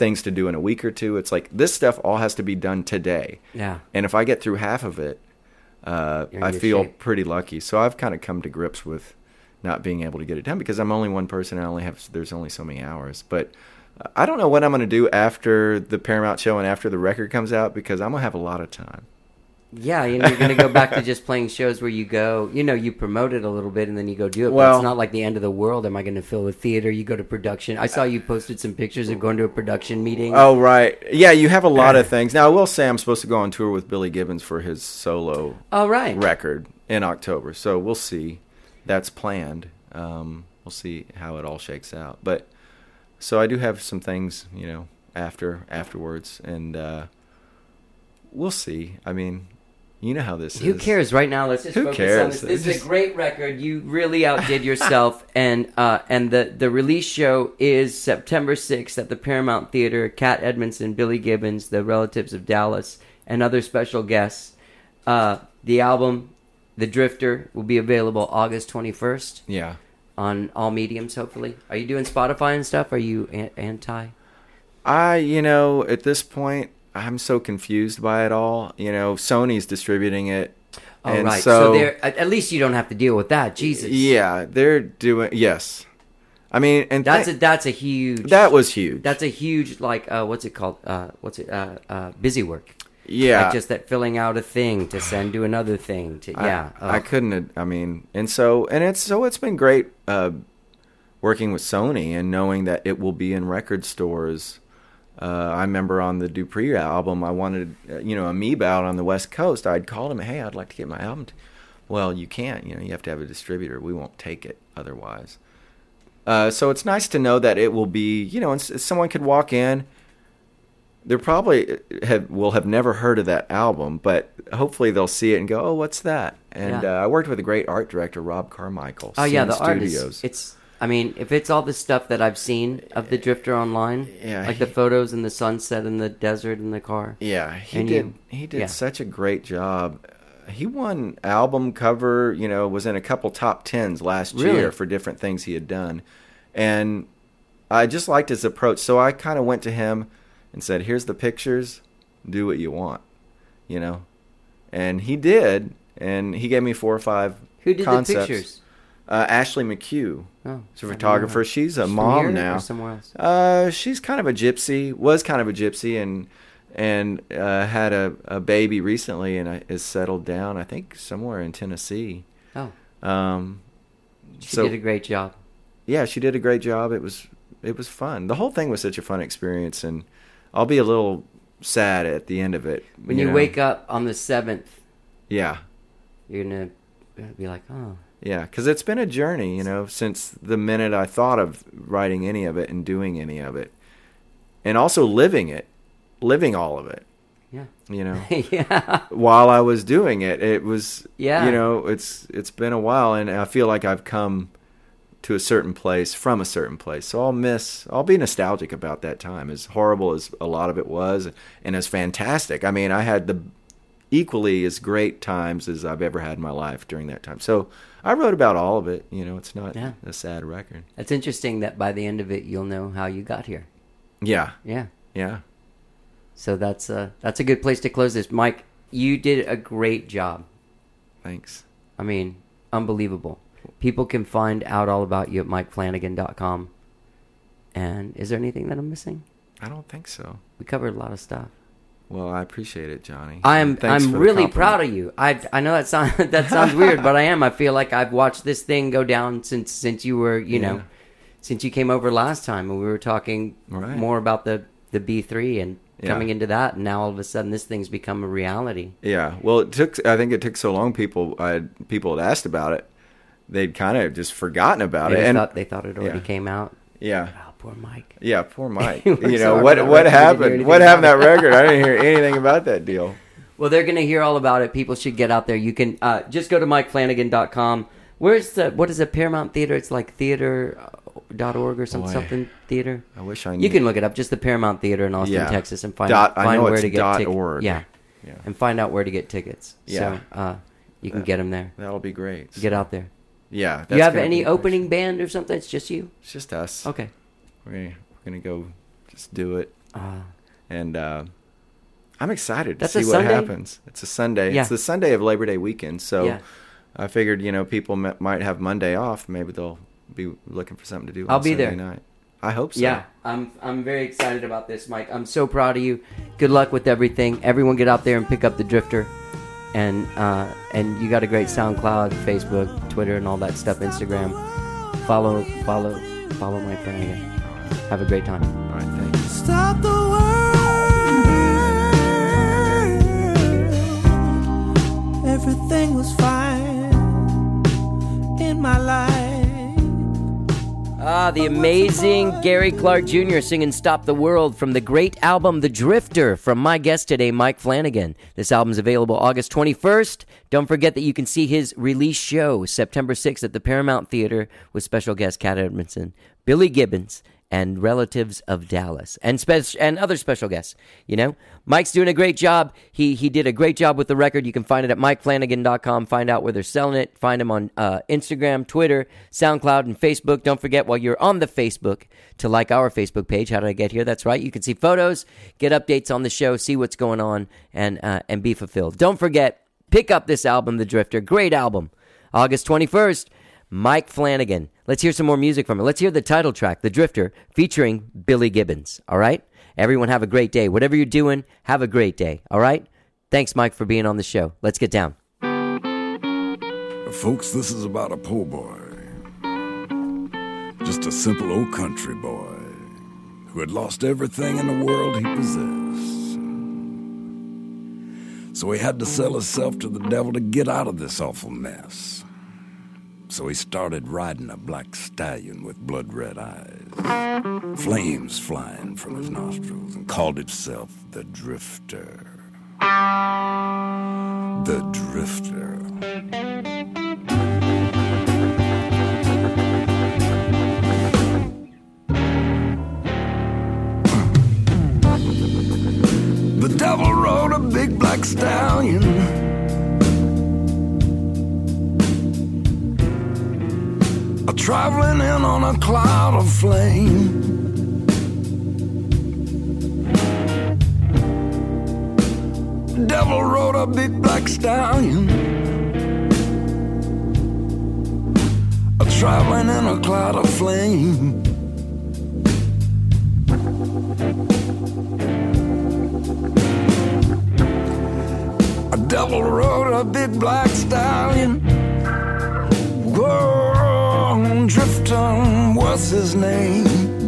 things to do in a week or two. It's like this stuff all has to be done today. Yeah. And if I get through half of it, in I good feel shape. pretty lucky. So I've kind of come to grips with not being able to get it done because I'm only one person. And there's only so many hours. But I don't know what I'm going to do after the Paramount show and after the record comes out because I'm going to have a lot of time. Yeah, you're going to go back to just playing shows where you go, you promote it a little bit and then you go do it. But Well- it's not like the end of the world. Am I going to fill a theater? You go to production. I saw you posted some pictures of going to a production meeting. Oh, right. Yeah, you have a lot of things. Now, I will say I'm supposed to go on tour with Billy Gibbons for his solo Oh, right. record in October. So we'll see. That's planned. We'll see how it all shakes out. But so I do have some things, afterwards. And we'll see. I mean, you know how this is. Who cares? Right now, let's just Who focus cares? on this. This is a great record. You really outdid yourself. and the release show is September 6th at the Paramount Theater. Kat Edmondson, Billy Gibbons, the Relatives of Dallas, and other special guests. The album, The Drifter, will be available August 21st Yeah. on all mediums, hopefully. Are you doing Spotify and stuff? Are you anti? At this point, I'm so confused by it all. Sony's distributing it. Oh, and right. So, at least you don't have to deal with that. Jesus. yeah, they're doing, yes. I mean, and That's a huge... that was huge. That's a huge, what's it called? Busy work. Yeah. Like just that filling out a thing to send to another thing. I couldn't, it's been great working with Sony and knowing that it will be in record stores. I remember on the Dupree album, I wanted, Amoeba out on the West Coast. I'd called him, hey, I'd like to get my album. Well, you can't, you have to have a distributor. We won't take it otherwise. So it's nice to know that it will be, someone could walk in. They probably will have never heard of that album, but hopefully they'll see it and go, oh, what's that? And Yeah. I worked with a great art director, Rob Carmichael. Oh, yeah, Scene the art Studios. is... if it's all the stuff that I've seen of the Drifter online, Yeah, like the photos in the sunset in the desert in the car. Yeah, he And did. He did yeah. such a great job. He won album cover. Was in a couple top 10s last Really? year for different things he had done, and I just liked his approach. So I kind of went to him and said, "Here's the pictures. Do what you want," and he did. And he gave me 4 or 5 Who did concepts. the pictures? Ashley McHugh. Oh, She's a photographer. She's a From mom here now. Or somewhere else? She's kind of a gypsy. Was kind of a gypsy, and had a baby recently, and is settled down. I think somewhere in Tennessee. Oh, she So did a great job. yeah, she did a great job. It was fun. The whole thing was such a fun experience, and I'll be a little sad at the end of it. When you know? wake up on the 7th, Yeah. you're going to be like, oh. Yeah, because it's been a journey, since the minute I thought of writing any of it and doing any of it. And also living all of it, Yeah. yeah. While I was doing it, it was, Yeah. it's been a while, and I feel like I've come to a certain place from a certain place. So I'll be nostalgic about that time, as horrible as a lot of it was, and as fantastic. I mean, I had the equally as great times as I've ever had in my life during that time. So I wrote about all of it. It's not a sad record. It's interesting that by the end of it, you'll know how you got here. Yeah. Yeah. Yeah. So that's a good place to close this. Mike, you did a great job. Thanks. I mean, unbelievable. People can find out all about you at MikeFlanagan.com. And is there anything that I'm missing? I don't think so. We covered a lot of stuff. Well, I appreciate it, Johnny. I'm Thanks for the really compliment. proud of you. I know that sounds weird, but I am. I feel like I've watched this thing go down since you were, since you came over last time, and we were talking Right. more about the B3 and Yeah. coming into that, and now all of a sudden this thing's become a reality. Yeah. Well, I think it took so long. People had asked about it. They'd kind of just forgotten about it. And They thought it already yeah. came out. yeah. Oh, poor Mike. Yeah, poor Mike. We're You sorry know, about that what record. We didn't hear happened? anything What happened to about that record? I didn't hear anything about that deal. Well, they're going to hear all about it. People should get out there. You can just go to MikeFlanagan.com. What is it, Paramount Theater? It's like theater.org or Boy. something theater. I wish I knew. You can look it up, just the Paramount Theater in Austin, Yeah. Texas, and find I know where it's to get tickets. .org. Yeah. Yeah. And find out where to get tickets. Yeah. So you can get them there. That'll be great. Get out there. Yeah. Do you have gonna any be opening band or something? It's just you? It's just us. Okay. We're gonna go just do it. And I'm excited to That's a see what Sunday? happens. It's a Sunday. Yeah. It's the Sunday of Labor Day weekend. So Yeah. I figured, people might have Monday off. Maybe they'll be looking for something to do I'll on be Sunday there. night. I hope so. Yeah, I'm very excited about this, Mike. I'm so proud of you. Good luck with everything. Everyone get out there and pick up the Drifter. And you got a great SoundCloud, Facebook, Twitter, and all that stuff, Instagram. Follow Mike Flanagan. Have a great time. All right, thank you. Stop the world. Everything was fine in my life. The amazing Gary Clark Jr. singing Stop the World from the great album The Drifter from my guest today, Mike Flanagan. This album's available August 21st. Don't forget that you can see his release show September 6th at the Paramount Theater with special guest Kat Edmondson, Billy Gibbons, and Relatives of Dallas, and other special guests. Mike's doing a great job. He did a great job with the record. You can find it at MikeFlanagan.com. Find out where they're selling it. Find him on Instagram, Twitter, SoundCloud, and Facebook. Don't forget, while you're on the Facebook, to like our Facebook page. How did I get here? That's right. You can see photos, get updates on the show, see what's going on, and be fulfilled. Don't forget, pick up this album, The Drifter. Great album. August 21st. Mike Flanagan. Let's hear some more music from it. Let's hear the title track, The Drifter, featuring Billy Gibbons. All right? Everyone have a great day. Whatever you're doing, have a great day. All right? Thanks, Mike, for being on the show. Let's get down. Folks, this is about a poor boy. Just a simple old country boy who had lost everything in the world he possessed. So he had to sell himself to the devil to get out of this awful mess. So he started riding a black stallion with blood-red eyes, flames flying from his nostrils, and called himself the Drifter. The Drifter. The devil rode a big black stallion, traveling in on a cloud of flame. The devil rode a big black stallion, traveling in a cloud of flame. A devil rode a big black stallion. Whoa. Drifter was his name.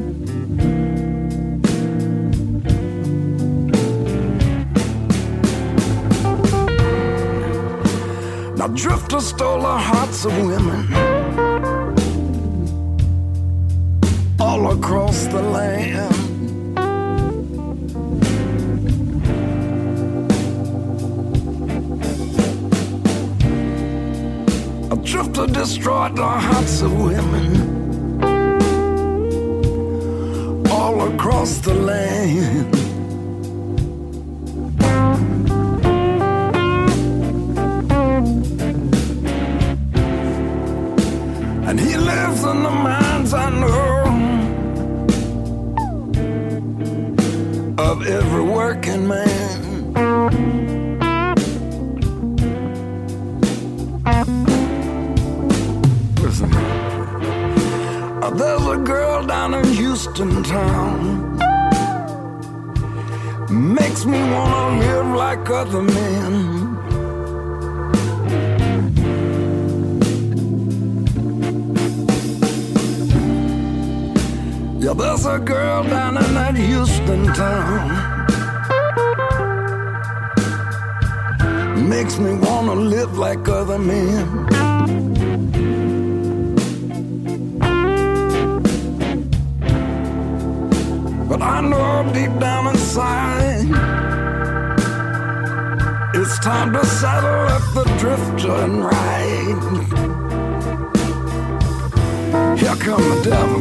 Now Drifter stole the hearts of women all across the land. A Drifter destroyed the hearts of women all across the land. And he lives in the minds, I know, of every working man. Listen, there's a girl down in Houston town, makes me wanna live like other men. Yeah, there's a girl down in that Houston town, makes me wanna live like other men. But I know deep down inside, it's time to saddle up the Drifter and ride. Here come the devil.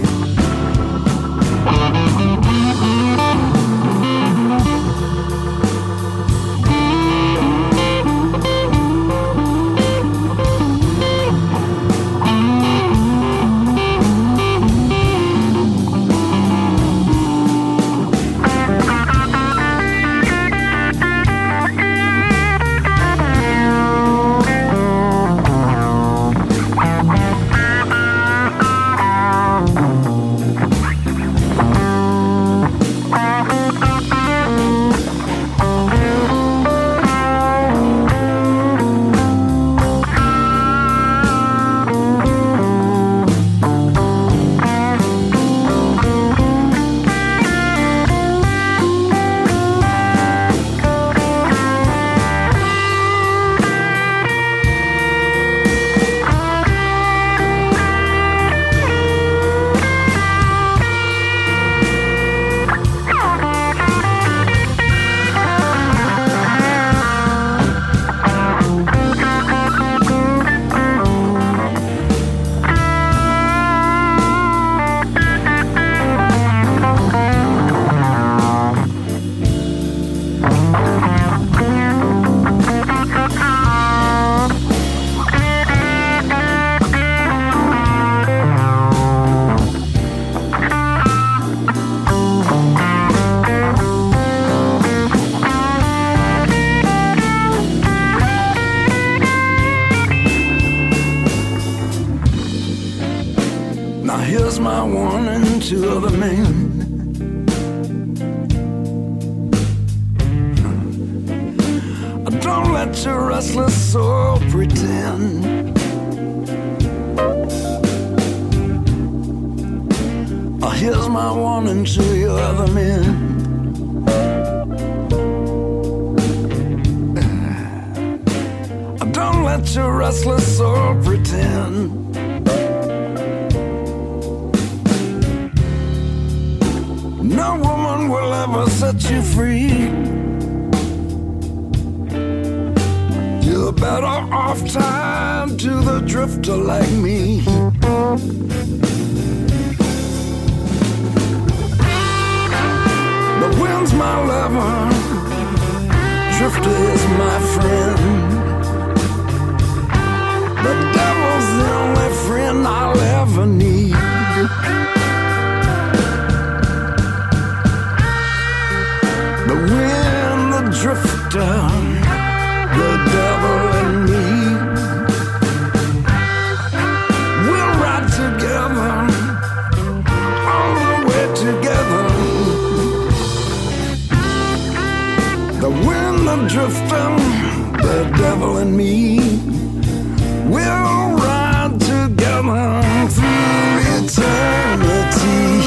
here's my warning to other men. Don't let your restless soul pretend. Here's my warning to you other men. Don't let your restless soul pretend. No woman will ever set you free. You're better off tied to the drifter like me. The wind's my lover, drifter is my friend. The devil's the only friend I'll ever need. The wind, the drifter, the devil and me. We'll ride together, all the way together. The wind, the drifter, the devil and me. We'll ride together through eternity.